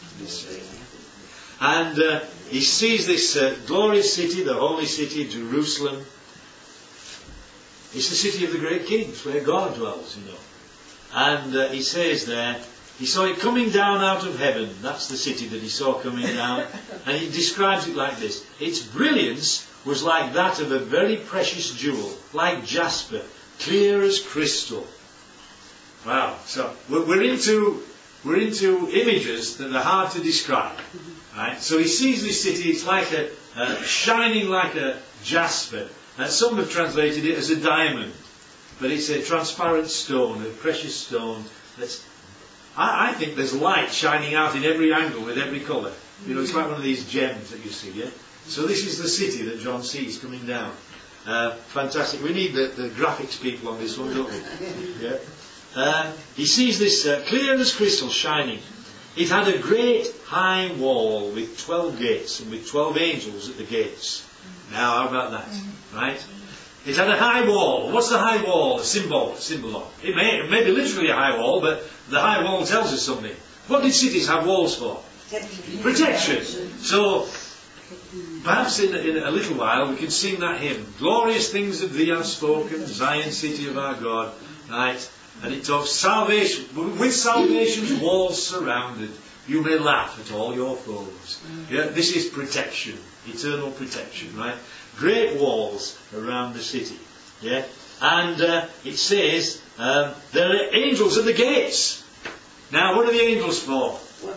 And uh, he sees this uh, glorious city, the holy city, Jerusalem. It's the city of the great kings, where God dwells, you know. And uh, he says there, he saw it coming down out of heaven. That's the city that he saw coming down. And he describes it like this. Its brilliance was like that of a very precious jewel, like jasper, clear as crystal. Wow. So we're into we're into images that are hard to describe. Right? So he sees this city, it's like a uh, shining like a jasper. And some have translated it as a diamond. But it's a transparent stone, a precious stone. That's, I, I think there's light shining out in every angle, in every colour. You know, it's like one of these gems that you see, yeah? So this is the city that John sees coming down. Uh, fantastic. We need the, the graphics people on this one, don't we? Yeah. Uh, he sees this uh, clear as crystal shining. It had a great high wall with twelve gates and with twelve angels at the gates. Now, how about that? Right? It had a high wall. What's the high wall? A symbol, a symbol of. It may, it may be literally a high wall, but the high wall tells us something. What did cities have walls for? Protection. So, perhaps in a, in a little while we can sing that hymn. Glorious things of thee I've spoken, Zion, city of our God. Right? And it talks salvation, with salvation's walls surrounded, you may laugh at all your foes. Yeah, this is protection, eternal protection, right? Great walls around the city. Yeah, and uh, it says um, there are angels at the gates. Now, what are the angels for?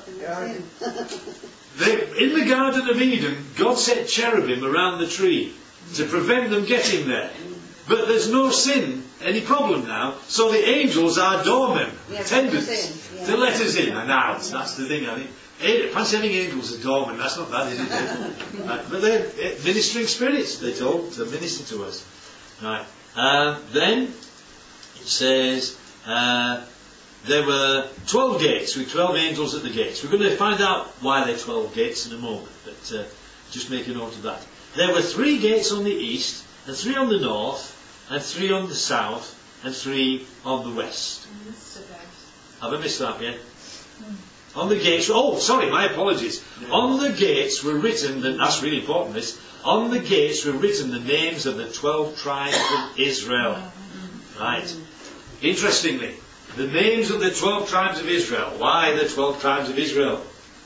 They, in the Garden of Eden, God set cherubim around the tree to prevent them getting there. But there's no sin, any problem now, so the angels are doormen, Yeah, attendants, yeah. to let us in and out. That's the thing, I think. Eh, Fancy having angels as doormen, that's not bad, is it? Right, but they're eh, ministering spirits, they're told, to minister to us. Right. Um, then, it says, uh, there were twelve gates, with twelve angels at the gates. We're going to find out why there are twelve gates in a moment, but uh, just make a note of that. There were three gates on the east, and three on the north, and three on the south, and three on the west. Have I missed that yet? Mm. On the gates, oh, sorry, my apologies. Yeah. On the gates were written, the, that's really important, this. On the gates were written the names of the twelve tribes of Israel. Right. Interestingly, the names of the twelve tribes of Israel. Why the twelve tribes of Israel?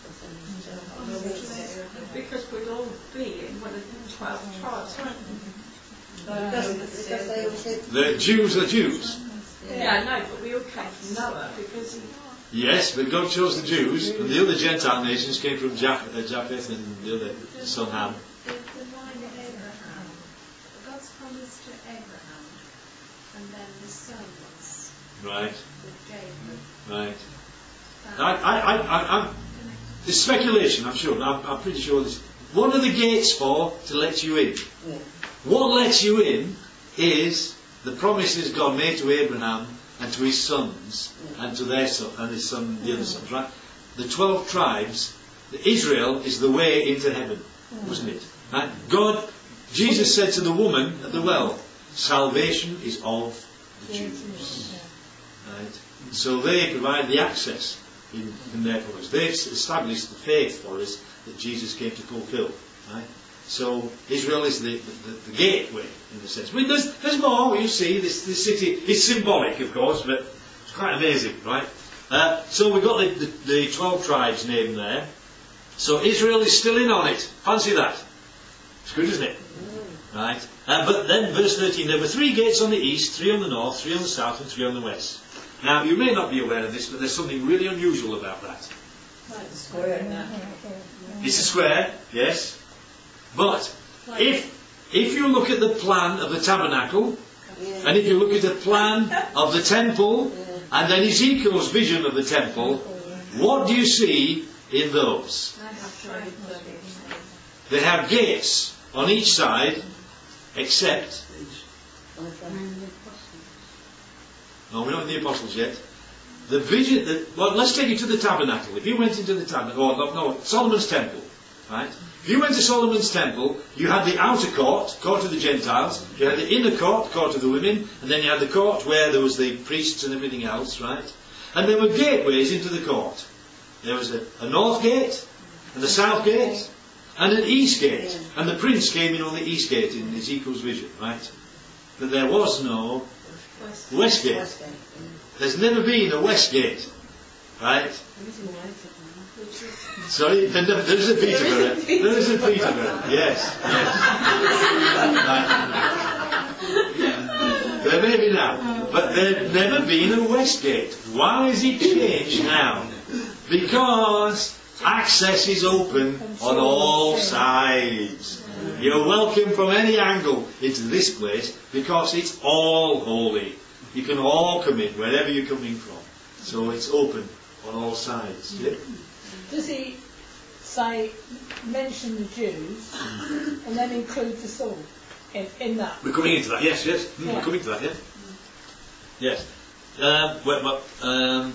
Because we'd all be in one of the twelve tribes, weren't we? The Jews are Jews. Yeah, no, but we all came from Noah because he... Yes, but God chose the Jews, and the other Gentile nations came from Japheth, uh, Japheth and the other son Ham. The, the line of Abraham, God's promise to Abraham, and then the sons. Right. With Jacob. Right. I, I, I, I, I'm, it's speculation, I'm sure. I'm, I'm pretty sure this. What are the gates for? To let you in. Yeah. What lets you in is the promises God made to Abraham and to his sons and to their son and his son, the other sons, right? The twelve tribes, Israel is the way into heaven, wasn't it? Right? God, Jesus said to the woman at the well, salvation is of the Jews. Right? So they provide the access in, in there for us. They've established the faith for us that Jesus came to fulfill. Right? So Israel is the, the, the gateway, in a sense. I mean, there's, there's more, you see, this, this city is symbolic, of course, but it's quite amazing, right? Uh, so we've got the, the, the twelve tribes named there. So Israel is still in on it. Fancy that. It's good, isn't it? Right? Uh, but then, verse thirteen, there were three gates on the east, three on the north, three on the south, and three on the west. Now, you may not be aware of this, but there's something really unusual about that. Like the square now. It's a square, yes. But if if you look at the plan of the tabernacle, Yeah. and if you look at the plan of the temple, and then Ezekiel's vision of the temple, what do you see in those? They have gates on each side, except... No, we're not in the apostles yet. The vision... The, well, let's take you to the tabernacle. If you went into the tabernacle... Oh, no, no, Solomon's temple. Right? If you went to Solomon's temple, you had the outer court, court of the Gentiles, you had the inner court, court of the women, and then you had the court where there was the priests and everything else, right? And there were gateways into the court. There was a, a north gate, and a south gate, and an east gate. And the prince came in on the east gate in Ezekiel's vision, right? But there was no west gate. There's never been a west gate, right? Sorry, there is a Peterborough. There is a Peterborough. Yes, yes. There may be now, but there's never been a west gate. Why is it changed now? Because access is open on all sides. You're welcome from any angle into this place because it's all holy. You can all come in wherever you're coming from. So it's open on all sides. Yeah? Does he say, mention the Jews, and then include us all in, in that? We're coming into that, yes, yes. Mm, Yeah. We're coming to that, yeah. Yes. Um, where, well, um,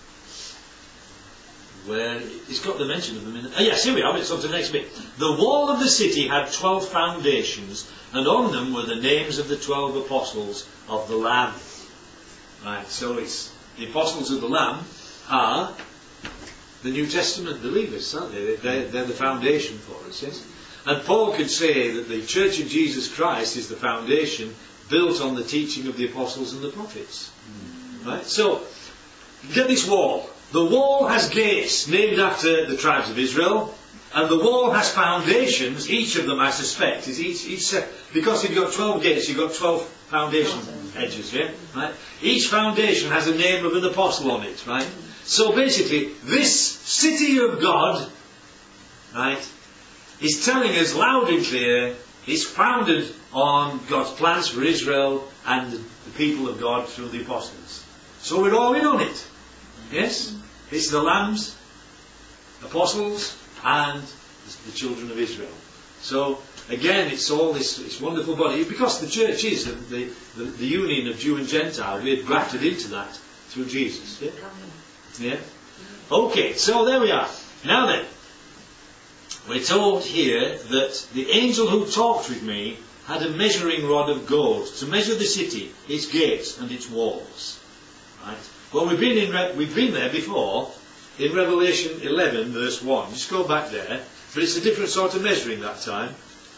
where, it's got the mention of them in... Oh, yes, here we are, it's on to the next bit. The wall of the city had twelve foundations, and on them were the names of the twelve apostles of the Lamb. Right, so it's the apostles of the Lamb are the New Testament believers, aren't they? They're, they're the foundation for us, yes? And Paul could say that the Church of Jesus Christ is the foundation built on the teaching of the apostles and the prophets. Right? So, get this wall. The wall has gates named after the tribes of Israel, and the wall has foundations, each of them I suspect is each, each set, because if you've got twelve gates, you've got twelve foundation edges, yeah? Right? Each foundation has a name of an apostle on it, right? So basically, this city of God, right, is telling us loud and clear, is founded on God's plans for Israel and the, the people of God through the apostles. So we're all in on it. Yes? It's the lambs, apostles, and the children of Israel. So, again, it's all this, this wonderful body. Because the church is the, the, the union of Jew and Gentile, we're grafted into that through Jesus. Yeah? Yeah? Okay, so there we are. Now then, we're told here that the angel who talked with me had a measuring rod of gold to measure the city, its gates and its walls. Right? Well, we've been in Re- we've been there before in Revelation eleven, verse one. Just go back there, but it's a different sort of measuring that time.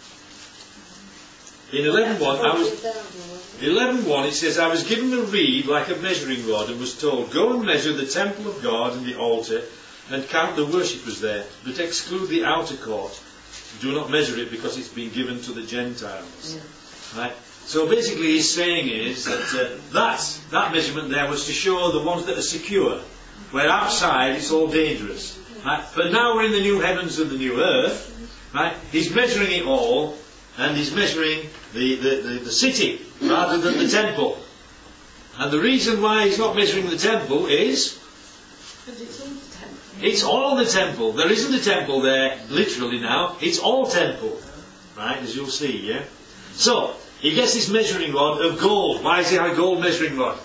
In eleven one, I was eleven one. It says, "I was given a reed like a measuring rod, and was told, go and measure the temple of God and the altar, and count the worshippers there, but exclude the outer court. Do not measure it, because it's been given to the Gentiles." Yeah. Right. So basically he's saying is that uh, that, that measurement there was to show the ones that are secure, where outside it's all dangerous. Right? But now we're in the new heavens and the new earth. Right? He's measuring it all, and he's measuring the, the, the, the city rather than the temple. And the reason why he's not measuring the temple is Because it's all the temple. it's all the temple. There isn't a temple there literally now. It's all temple. Right? As you'll see, yeah? So, he gets this measuring rod of gold. Why does he have a gold measuring rod?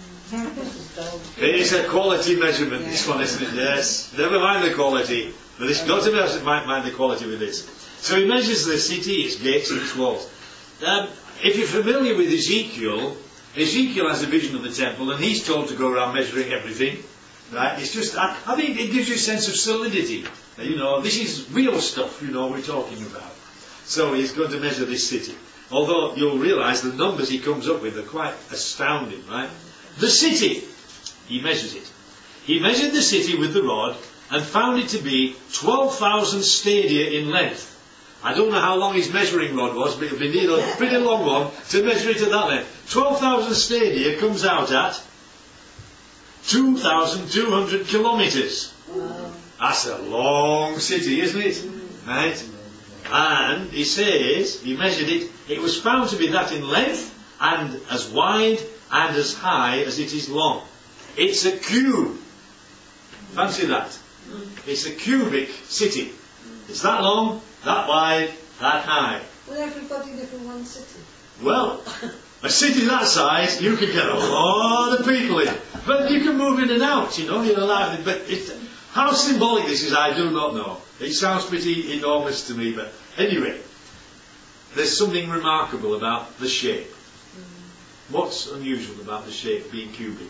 It is a quality measurement, this one, isn't it? Yes. Never mind the quality. But it's got to be mind, mind the quality with this. So he measures the city, its gates and its walls. Um, if you're familiar with Ezekiel, Ezekiel has a vision of the temple, and he's told to go around measuring everything. Right? It's just, I, I think it gives you a sense of solidity. You know, this is real stuff, you know, we're talking about. So he's going to measure this city. Although you'll realise the numbers he comes up with are quite astounding, right? The city, he measures it. He measured the city with the rod and found it to be twelve thousand stadia in length. I don't know how long his measuring rod was, but it would be a pretty long one to measure it at that length. twelve thousand stadia comes out at two thousand two hundred kilometres. Wow. That's a long city, isn't it? Right? And he says, he measured it, it was found to be that in length and as wide and as high as it is long. It's a cube. Fancy that. It's a cubic city. It's that long, that wide, that high. Will everybody live in one city? Well, a city that size, you can get a lot of people in. But you can move in and out, you know, you're allowed. But it's, how symbolic this is, I do not know. It sounds pretty enormous to me, but anyway, there's something remarkable about the shape. What's unusual about the shape being cubic?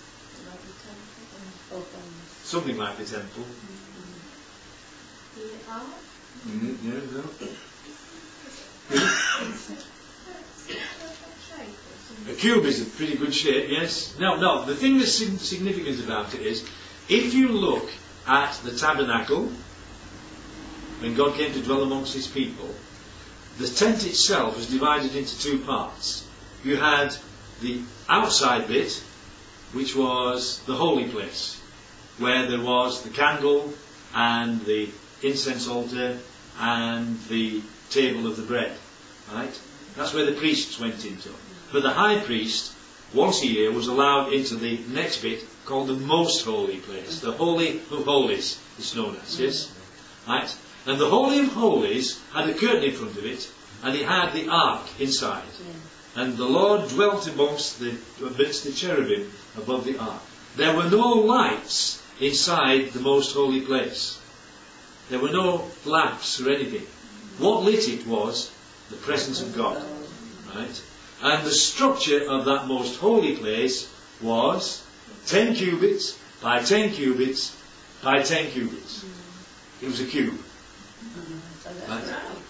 Something like the temple. Mm-hmm. Yeah, no. A cube is a pretty good shape, yes. No, no, the thing that's significant about it is, if you look at the tabernacle, when God came to dwell amongst his people, the tent itself was divided into two parts. You had the outside bit, which was the holy place, where there was the candle and the incense altar and the table of the bread. Right? That's where the priests went into. But the high priest, once a year, was allowed into the next bit called the most holy place. The Holy of Holies, it's known as, yes? Right? And the Holy of Holies had a curtain in front of it, and it had the ark inside. And the Lord dwelt amongst the, amidst the cherubim above the ark. There were no lights inside the most holy place. There were no lamps or anything. What lit it was the presence of God. Right? And the structure of that most holy place was ten cubits by ten cubits by ten cubits. It was a cube. Right?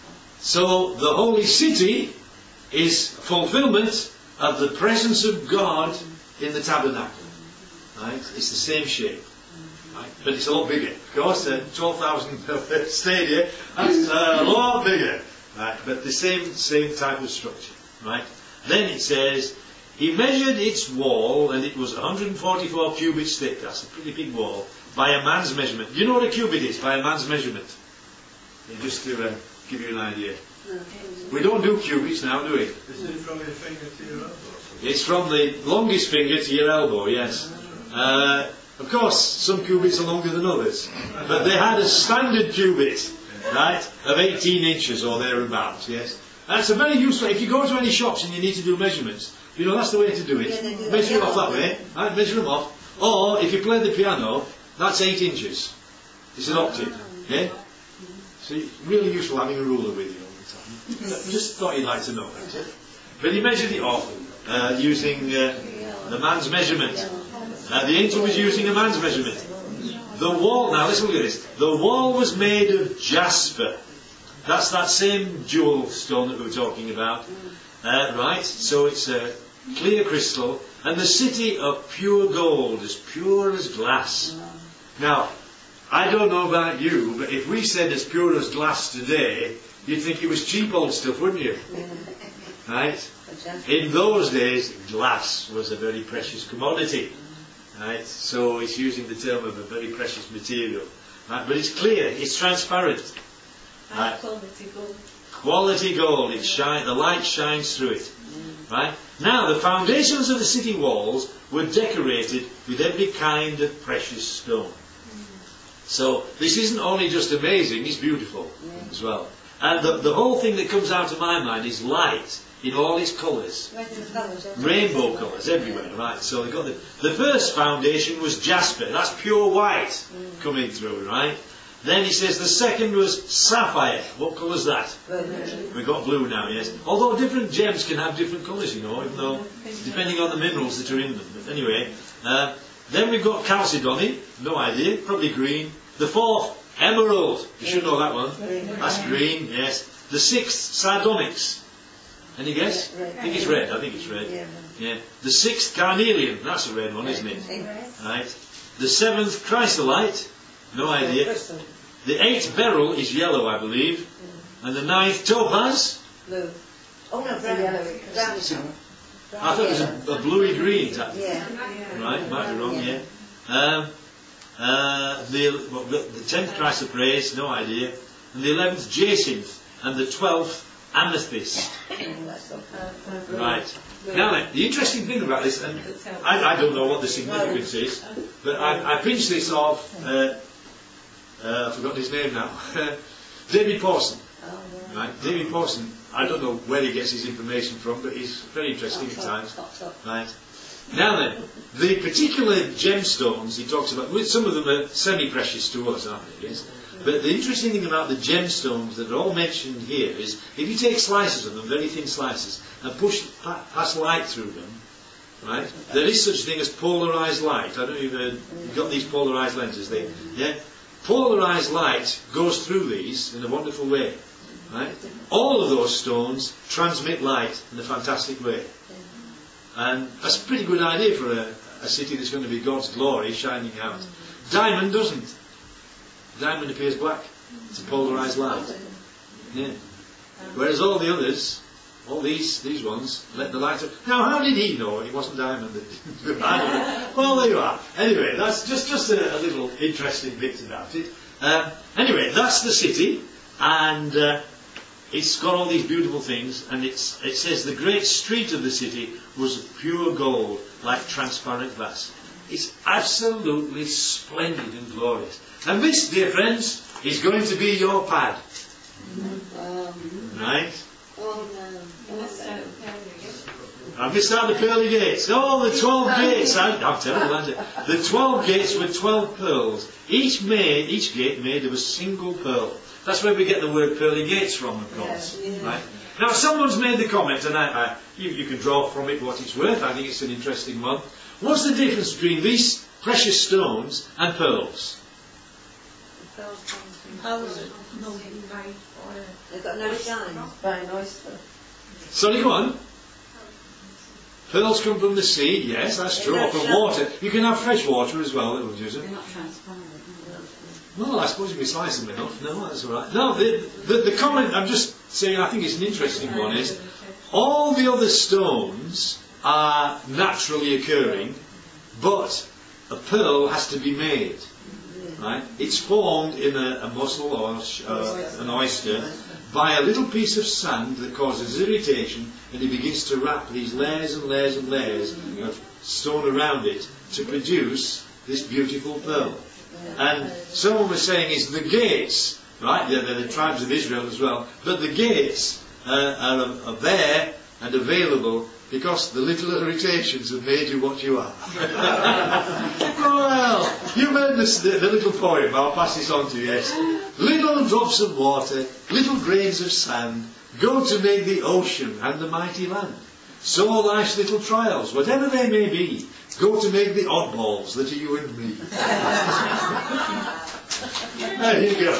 So the holy city is fulfillment of the presence of God in the tabernacle. Right? It's the same shape. Right? But it's a lot bigger. Of course, the twelve thousand stadia, that's a lot bigger. Right? But the same same type of structure. Right? Then it says, he measured its wall, and it was one hundred forty-four cubits thick. That's a pretty big wall. By a man's measurement. Do you know what a cubit is? By a man's measurement. And just to uh, give you an idea. We don't do cubits now, do we? Is it from your finger to your elbow? It's from the longest finger to your elbow, yes. Uh, of course, some cubits are longer than others. But they had a standard cubit, right, of eighteen inches or thereabouts, yes. And it's a very useful, if you go to any shops and you need to do measurements, you know, that's the way to do it. Measure them off that way, right, measure them off. Or, if you play the piano, that's eight inches. It's an octave, yeah? So it's really useful having a ruler with you all the time. Just thought you'd like to know that. But he measured it off uh, using uh, the man's measurement. Uh, the angel was using a man's measurement. The wall, now let's look at this. The wall was made of jasper. That's that same jewel stone that we were talking about. Uh, right, so it's a clear crystal. And the city of pure gold, as pure as glass. Now, I don't know about you, but if we said as pure as glass today, you'd think it was cheap old stuff, wouldn't you? Right? In those days, glass was a very precious commodity. Right? So it's using the term of a very precious material. Right? But it's clear, it's transparent. Right? Quality gold. Quality gold. It shine, the light shines through it. Right? Now, the foundations of the city walls were decorated with every kind of precious stone. So this isn't only just amazing, it's beautiful yeah. as well. And the, the whole thing that comes out of my mind is light in all its colours. Rainbow colours everywhere, right? So they've got the, the first foundation was jasper, that's pure white mm. coming through, right? Then he says the second was sapphire. What colour is that? Blue. We've got blue now, yes. Although different gems can have different colours, you know, even though, depending on the minerals that are in them. But anyway, uh, then we've got chalcedony, no idea, probably green. The fourth, emerald, you should know that one. That's green, yes. The sixth, sardonyx. Any guess? I think it's red, I think it's red. Yeah. The sixth, carnelian, that's a red one, isn't it? Right. The seventh, chrysolite, no idea. The eighth, beryl, is yellow, I believe. And the ninth, topaz. Blue. Oh no, brown. Brown. I thought it was a, a bluey green. Yeah. Right, might be wrong, yeah. Um, uh, the, well, the tenth, chrysoprase, no idea. And the eleventh, jacinth. And the twelfth, amethyst. Right. Now then, the interesting thing about this, and I, I don't know what the significance is, but I, I pinched this off, uh, uh, I've forgotten his name now, David Pawson. Right, David Pawson, I don't know where he gets his information from, but he's very interesting at times. Right. Now then, the particular gemstones he talks about, well, some of them are semi-precious to us, aren't they? Yes? But the interesting thing about the gemstones that are all mentioned here is, if you take slices of them, very thin slices, and push, pass light through them, right, there is such a thing as polarized light. I don't know if you've got these polarized lenses. They, yeah? Polarized light goes through these in a wonderful way. Right? All of those stones transmit light in a fantastic way. And that's a pretty good idea for a, a city that's going to be God's glory shining out. Diamond doesn't. Diamond appears black. It's a polarized light. Yeah. Whereas all the others, all these these ones, let the light up. Now, how did he know it wasn't diamond that didn't do it? I don't know. Well, there you are. Anyway, that's just, just a, a little interesting bit about it. Uh, anyway, that's the city. And uh, it's got all these beautiful things. And it's, it says the great street of the city was of pure gold, like transparent glass. It's absolutely splendid and glorious. And this, dear friends, is going to be your pad. Right? I missed out the pearly gates. Oh, the twelve gates. I, I'm terrible, aren't I? The twelve gates were twelve pearls. Each made, each gate made of a single pearl. That's where we get the word pearly gates from, of course. Right? Now, someone's made the comment, and I, I, you, you can draw from it what it's worth. I think it's an interesting one. What's the difference between these precious stones and pearls? How was it? Not being made by a They've got no shine. Very nice. Sorry, go on. Pearls come from the sea, yes, that's true, or from water. You can have fresh water as well, that will use it. They're not transparent. Well, I suppose if you slice them enough, no, that's all right. No, the, the, the comment I'm just saying, I think it's an interesting one, is all the other stones are naturally occurring, but a pearl has to be made. Right? It's formed in a, a mussel or uh, an oyster by a little piece of sand that causes irritation, and it begins to wrap these layers and layers and layers of stone around it to produce this beautiful pearl. And someone was saying it's the gates, right? They're, they're the tribes of Israel as well, but the gates uh, are, are there and available because the little irritations have made you what you are. Well, you've heard the, the little poem, I'll pass this on to you, yes. Little drops of water, little grains of sand, go to make the ocean and the mighty land. So life's little trials, whatever they may be, go to make the oddballs that are you and me. There you go.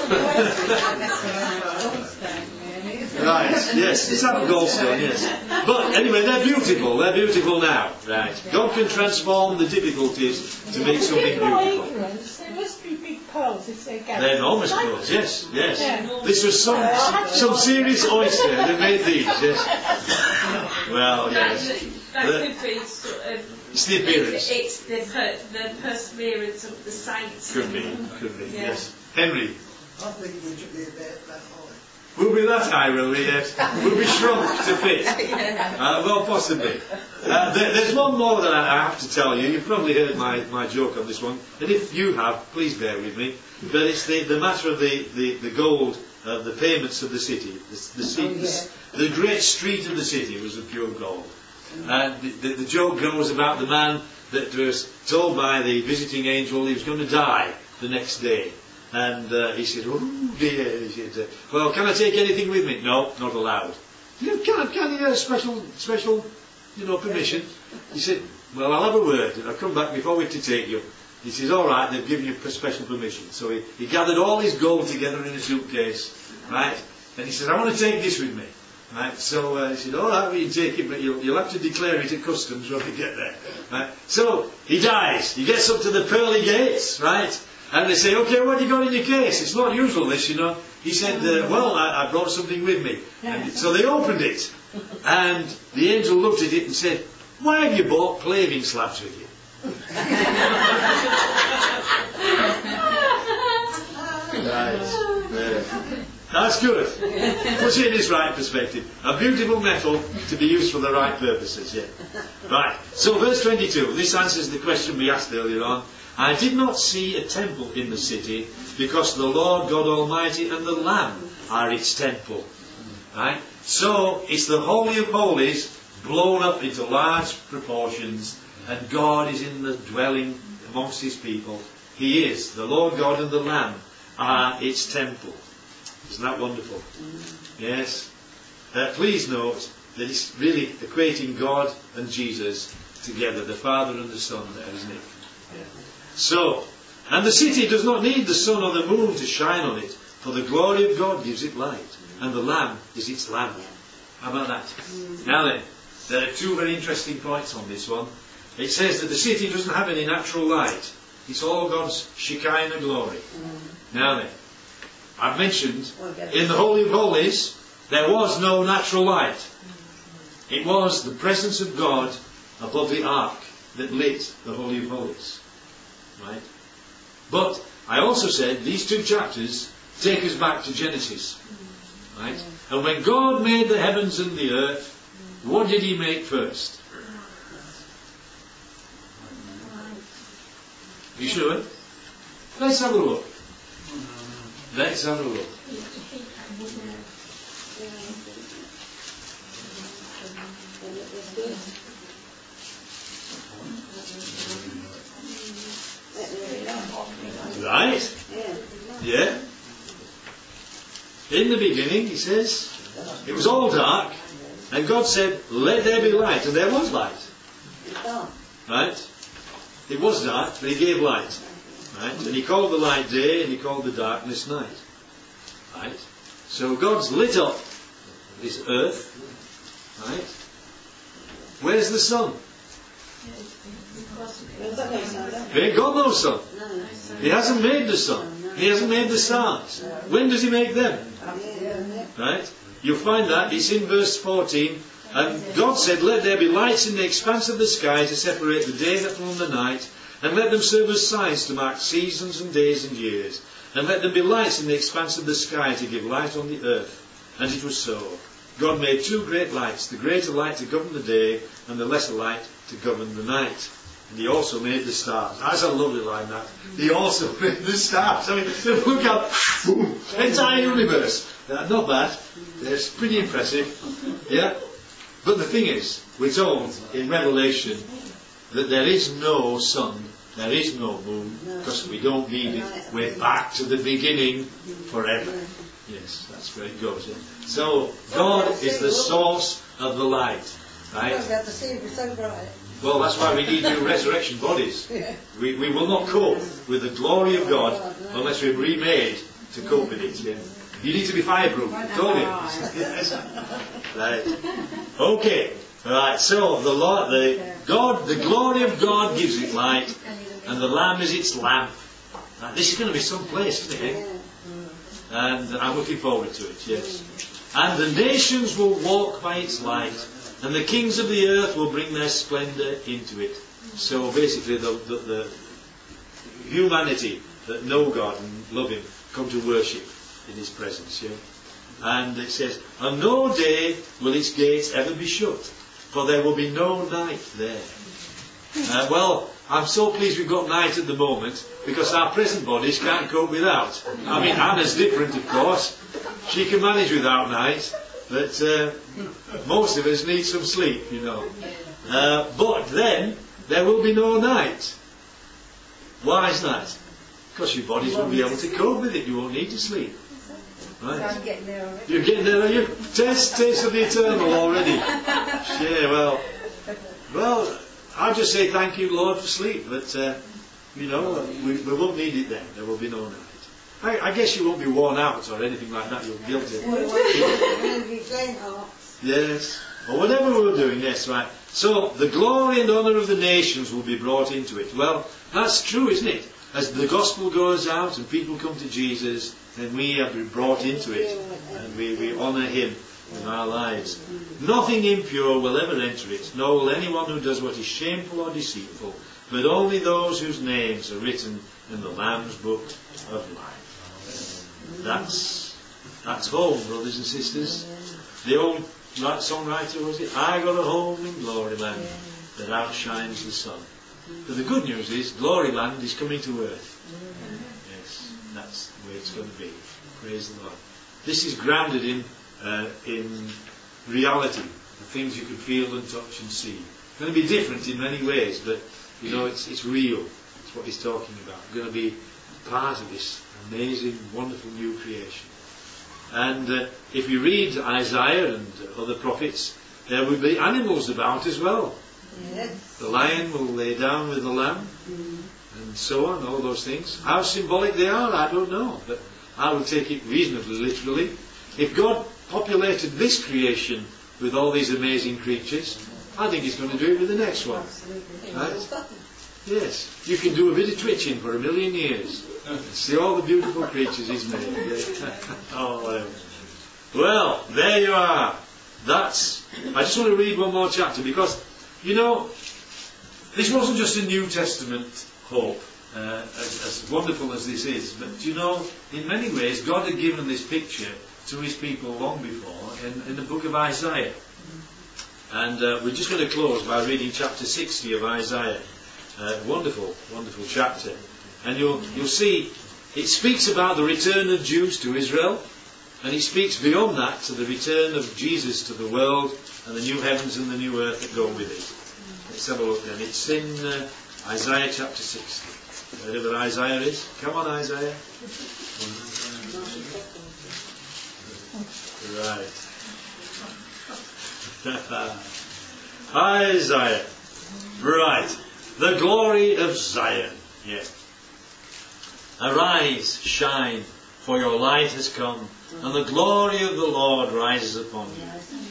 Right, yes, it's that Goldstone, yes. But anyway, they're beautiful, they're beautiful now. Right. God can transform the difficulties to make something In my beautiful. ignorance, there must be big pearls if they're going. They're enormous pearls, yes, yes. Yeah. This was some some serious oyster that made these, yes. Well, yes. That The- could be sort of. It's the appearance. It's the, per, the perseverance of the saints. Could be, could be, Yeah. yes. Henry, I think we should be about that high. we'll be that high, will we, yes? We'll be shrunk to fit. Uh, well, possibly. Uh, there, there's one more that I, I have to tell you. You've probably heard my, my joke on this one. And if you have, please bear with me. But it's the, the matter of the, the, the gold, uh, the payments of the city. The, the, city the, the great street of the city was of pure gold. And the, the, the joke goes about the man that was told by the visiting angel he was going to die the next day. And uh, he said, oh dear, he said, uh, well, can I take anything with me? No, not allowed. You know, can, can you get a special, special, you know, permission? He said, well, I'll have a word, and I'll come back before we have to take you. He says, all right, they've given you special permission. So he, he gathered all his gold together in a suitcase, right? And he said, I want to take this with me. Right, so uh, he said, all right, we can take it, but you'll, you'll have to declare it at customs when we get there. Right? So he dies. He gets up to the pearly gates, right? And they say, okay, what have you got in your case? It's not usual, this, you know. He said, uh, well, I, I brought something with me. And so they opened it. And the angel looked at it and said, why have you brought paving slabs with you? Right. There. That's good. Puts it in its right perspective. A beautiful metal to be used for the right purposes, yeah. Right. So verse twenty-two, this answers the question we asked earlier on. I did not see a temple in the city because the Lord God Almighty and the Lamb are its temple. Right? So it's the Holy of Holies blown up into large proportions, and God is in the dwelling amongst His people. He is. The Lord God and the Lamb are its temple. Isn't that wonderful? Yes. Uh, please note that it's really equating God and Jesus together, the Father and the Son there, isn't it? Yeah. So, and the city does not need the sun or the moon to shine on it, for the glory of God gives it light, and the Lamb is its lamp. How about that? Now then, there are two very interesting points on this one. It says that the city doesn't have any natural light. It's all God's Shekinah glory. Now then, I've mentioned, in the Holy of Holies, there was no natural light. It was the presence of God above the ark that lit the Holy of Holies. Right? But I also said these two chapters take us back to Genesis. Right? And when God made the heavens and the earth, what did He make first? You sure? Let's have a look. Let's have a look. Right? Yeah. In the beginning, He says, it was all dark, and God said, let there be light, and there was light. Right? It was dark, but He gave light. Right? And He called the light day, and He called the darkness night. Right? So God's lit up this earth. Right? Where's the sun? He ain't got no sun. He hasn't made the sun. He hasn't made the stars. When does he make them? Right? You'll find that. It's in verse fourteen. And God said, let there be lights in the expanse of the sky to separate the day from the night, and let them serve as signs to mark seasons and days and years. And let them be lights in the expanse of the sky to give light on the earth. And it was so. God made two great lights, the greater light to govern the day, and the lesser light to govern the night. And he also made the stars. That's a lovely line, that. He also made the stars. I mean, look out, boom, entire universe. Uh, not bad. It's pretty impressive. Yeah? But the thing is, we're told in Revelation that there is no sun, there is no moon, because we don't need it. We're back to the beginning forever. Yes, that's where it goes. Yeah. So, God is the source of the light. Right? Well, that's why we need new resurrection bodies. We, we will not cope with the glory of God unless we're remade to cope with it. Yeah? You need to be fireproof. Told you. Right. Okay. Right. So the Lord, the God, the glory of God gives it light, and the Lamb is its lamp. Now, this is going to be some place, isn't it? And I'm looking forward to it. Yes. And the nations will walk by its light, and the kings of the earth will bring their splendour into it. So basically, the, the, the humanity that know God and love Him come to worship in His presence. Yeah? And it says, on no day will its gates ever be shut, for there will be no night there. Uh, well, I'm so pleased we've got night at the moment, because our present bodies can't cope without. I mean, Anna's different, of course. She can manage without night, but uh, most of us need some sleep, you know. Uh, but then, there will be no night. Why is that? Because your bodies will be able to cope with it. You won't need to sleep. Right. I'm getting there already. You're getting there, are you? Taste, taste of the eternal already. Yeah, well, well, I'll just say thank you, Lord, for sleep. But, uh, you know, we, we won't need it then. There will be no night. I, I guess you won't be worn out or anything like that. You'll be able to. Yes. Or whatever we're doing, yes, right. So, the glory and honour of the nations will be brought into it. Well, that's true, isn't it? As the gospel goes out and people come to Jesus, then we have been brought into it. And we, we honour Him in our lives. Nothing impure will ever enter it, nor will anyone who does what is shameful or deceitful, but only those whose names are written in the Lamb's book of life. That's, that's home, brothers and sisters. The old songwriter, was it? I got a home in glory land that outshines the sun. But the good news is, glory land is coming to earth. Yes, that's the way it's going to be. Praise the Lord. This is grounded in uh, in reality, the things you can feel and touch and see. It's going to be different in many ways, but you know, it's it's real. It's what he's talking about. We're going to be part of this amazing, wonderful new creation. And uh, if you read Isaiah and other prophets, there will be animals about as well. Yes. The lion will lay down with the lamb, and so on, all those things. How symbolic they are, I don't know, but I would take it reasonably literally. If God populated this creation with all these amazing creatures, I think He's going to do it with the next one. Right? Yes. You can do a bit of twitching for a million years and see all the beautiful creatures He's made. Oh, whatever. Well, there you are. That's. I just want to read one more chapter because, you know, this wasn't just a New Testament hope, uh, as, as wonderful as this is, but you know, in many ways, God had given this picture to His people long before in, in the book of Isaiah. And uh, we're just going to close by reading chapter sixty of Isaiah. Uh, wonderful, wonderful chapter. And you'll, you'll see, it speaks about the return of Jews to Israel, and it speaks beyond that to the return of Jesus to the world, and the new heavens and the new earth that go with it. Let's have a look then. It's in uh, Isaiah chapter sixty. Wherever Isaiah is. Come on, Isaiah. Right. Isaiah. Right. The glory of Zion. Yeah. Arise, shine, for your light has come, and the glory of the Lord rises upon you.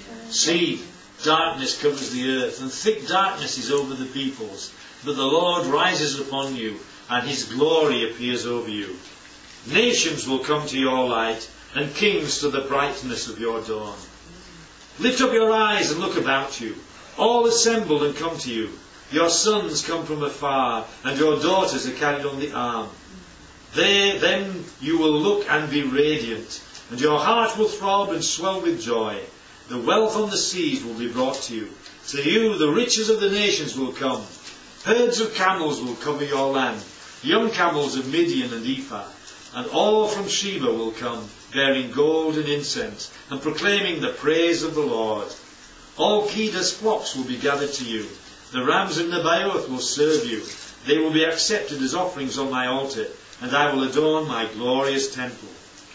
See, darkness covers the earth, and thick darkness is over the peoples. But the Lord rises upon you, and his glory appears over you. Nations will come to your light, and kings to the brightness of your dawn. Lift up your eyes and look about you. All assemble and come to you. Your sons come from afar, and your daughters are carried on the arm. There, then you will look and be radiant, and your heart will throb and swell with joy. The wealth on the seas will be brought to you. To you the riches of the nations will come. Herds of camels will cover your land, young camels of Midian and Ephah, and all from Sheba will come, bearing gold and incense, and proclaiming the praise of the Lord. All Kedah's flocks will be gathered to you. The rams of Nebaioth will serve you. They will be accepted as offerings on my altar, and I will adorn my glorious temple.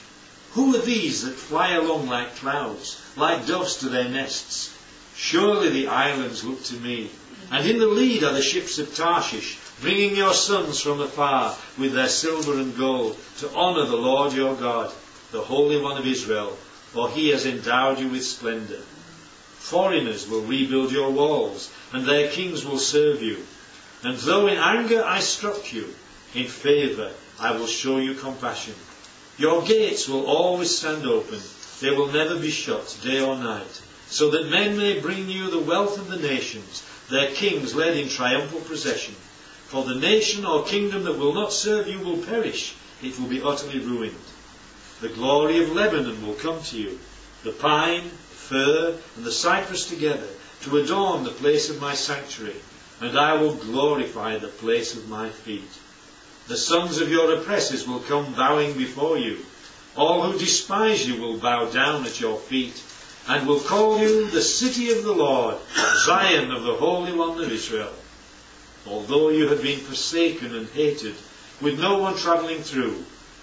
Who are these that fly along like clouds, like doves to their nests? Surely the islands look to me, and in the lead are the ships of Tarshish, bringing your sons from afar with their silver and gold, to honour the Lord your God, the Holy One of Israel, for he has endowed you with splendour. Foreigners will rebuild your walls, and their kings will serve you. And though in anger I struck you, in favour I will show you compassion. Your gates will always stand open, they will never be shut day or night, so that men may bring you the wealth of the nations, their kings led in triumphal procession. For the nation or kingdom that will not serve you will perish, it will be utterly ruined. The glory of Lebanon will come to you, the pine, the fir, and the cypress together, to adorn the place of my sanctuary, and I will glorify the place of my feet. The sons of your oppressors will come bowing before you. All who despise you will bow down at your feet, and will call you the city of the Lord, Zion of the Holy One of Israel. Although you have been forsaken and hated, with no one travelling through,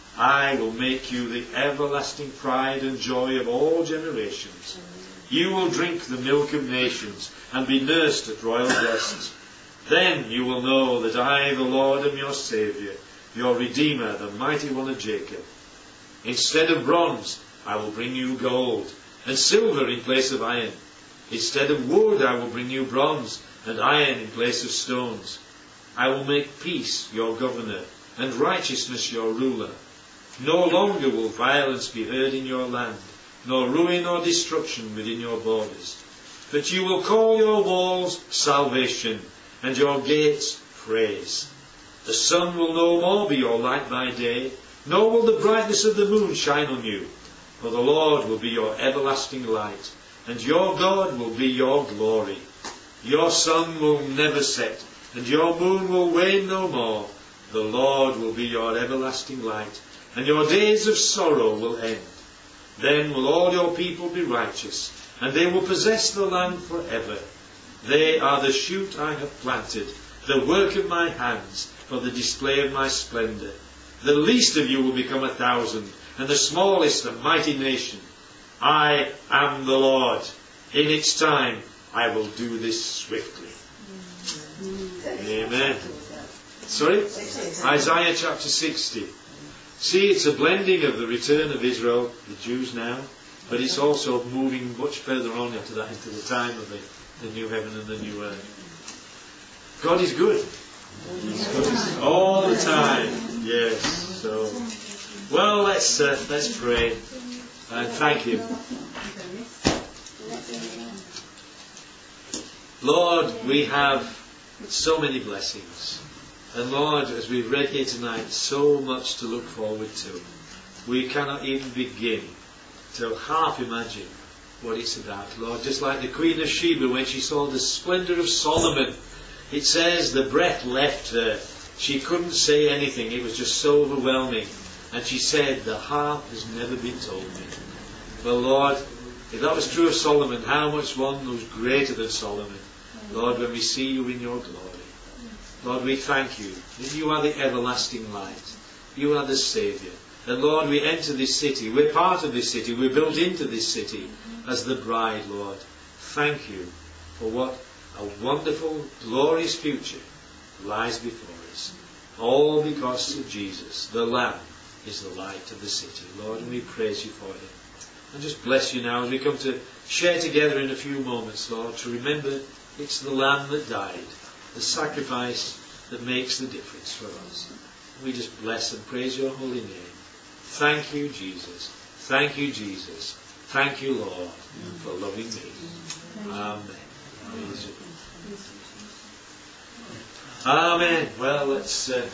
I will make you the everlasting pride and joy of all generations. You will drink the milk of nations, and be nursed at royal breasts. Then you will know that I, the Lord, am your Saviour, your Redeemer, the Mighty One of Jacob. Instead of bronze, I will bring you gold, and silver in place of iron. Instead of wood, I will bring you bronze, and iron in place of stones. I will make peace your governor, and righteousness your ruler. No longer will violence be heard in your land, nor ruin or destruction within your borders. But you will call your walls salvation, and your gates praise. The sun will no more be your light by day, nor will the brightness of the moon shine on you. For the Lord will be your everlasting light, and your God will be your glory. Your sun will never set, and your moon will wane no more. The Lord will be your everlasting light, and your days of sorrow will end. Then will all your people be righteous, and they will possess the land forever. They are the shoot I have planted, the work of my hands, for the display of my splendour. The least of you will become a thousand, and the smallest a mighty nation. I am the Lord. In its time I will do this swiftly. Amen. Sorry? Isaiah chapter sixty. See, it's a blending of the return of Israel, the Jews now, but it's also moving much further on into that, into the time of the, the new heaven and the new earth. God is good. He's good all the time. Yes. So, well, let's uh, let's pray and thank Him. Lord, we have so many blessings. And Lord, as we've read here tonight, so much to look forward to. We cannot even begin to half imagine what it's about. Lord, just like the Queen of Sheba, when she saw the splendour of Solomon, it says the breath left her. She couldn't say anything. It was just so overwhelming. And she said, the half has never been told me. Well, Lord, if that was true of Solomon, how much one who's greater than Solomon? Lord, when we see you in your glory, Lord, we thank you that you are the everlasting light. You are the Saviour. And Lord, we enter this city. We're part of this city. We're built into this city as the bride, Lord. Thank you for what a wonderful, glorious future lies before us. All because of Jesus, the Lamb is the light of the city, Lord, and we praise you for him. And just bless you now as we come to share together in a few moments, Lord, to remember it's the Lamb that died, the sacrifice that makes the difference for us. We just bless and praise your holy name. Thank you, Jesus. Thank you, Jesus. Thank you, Lord, for loving me. Amen. Amen. Well, let's... Uh,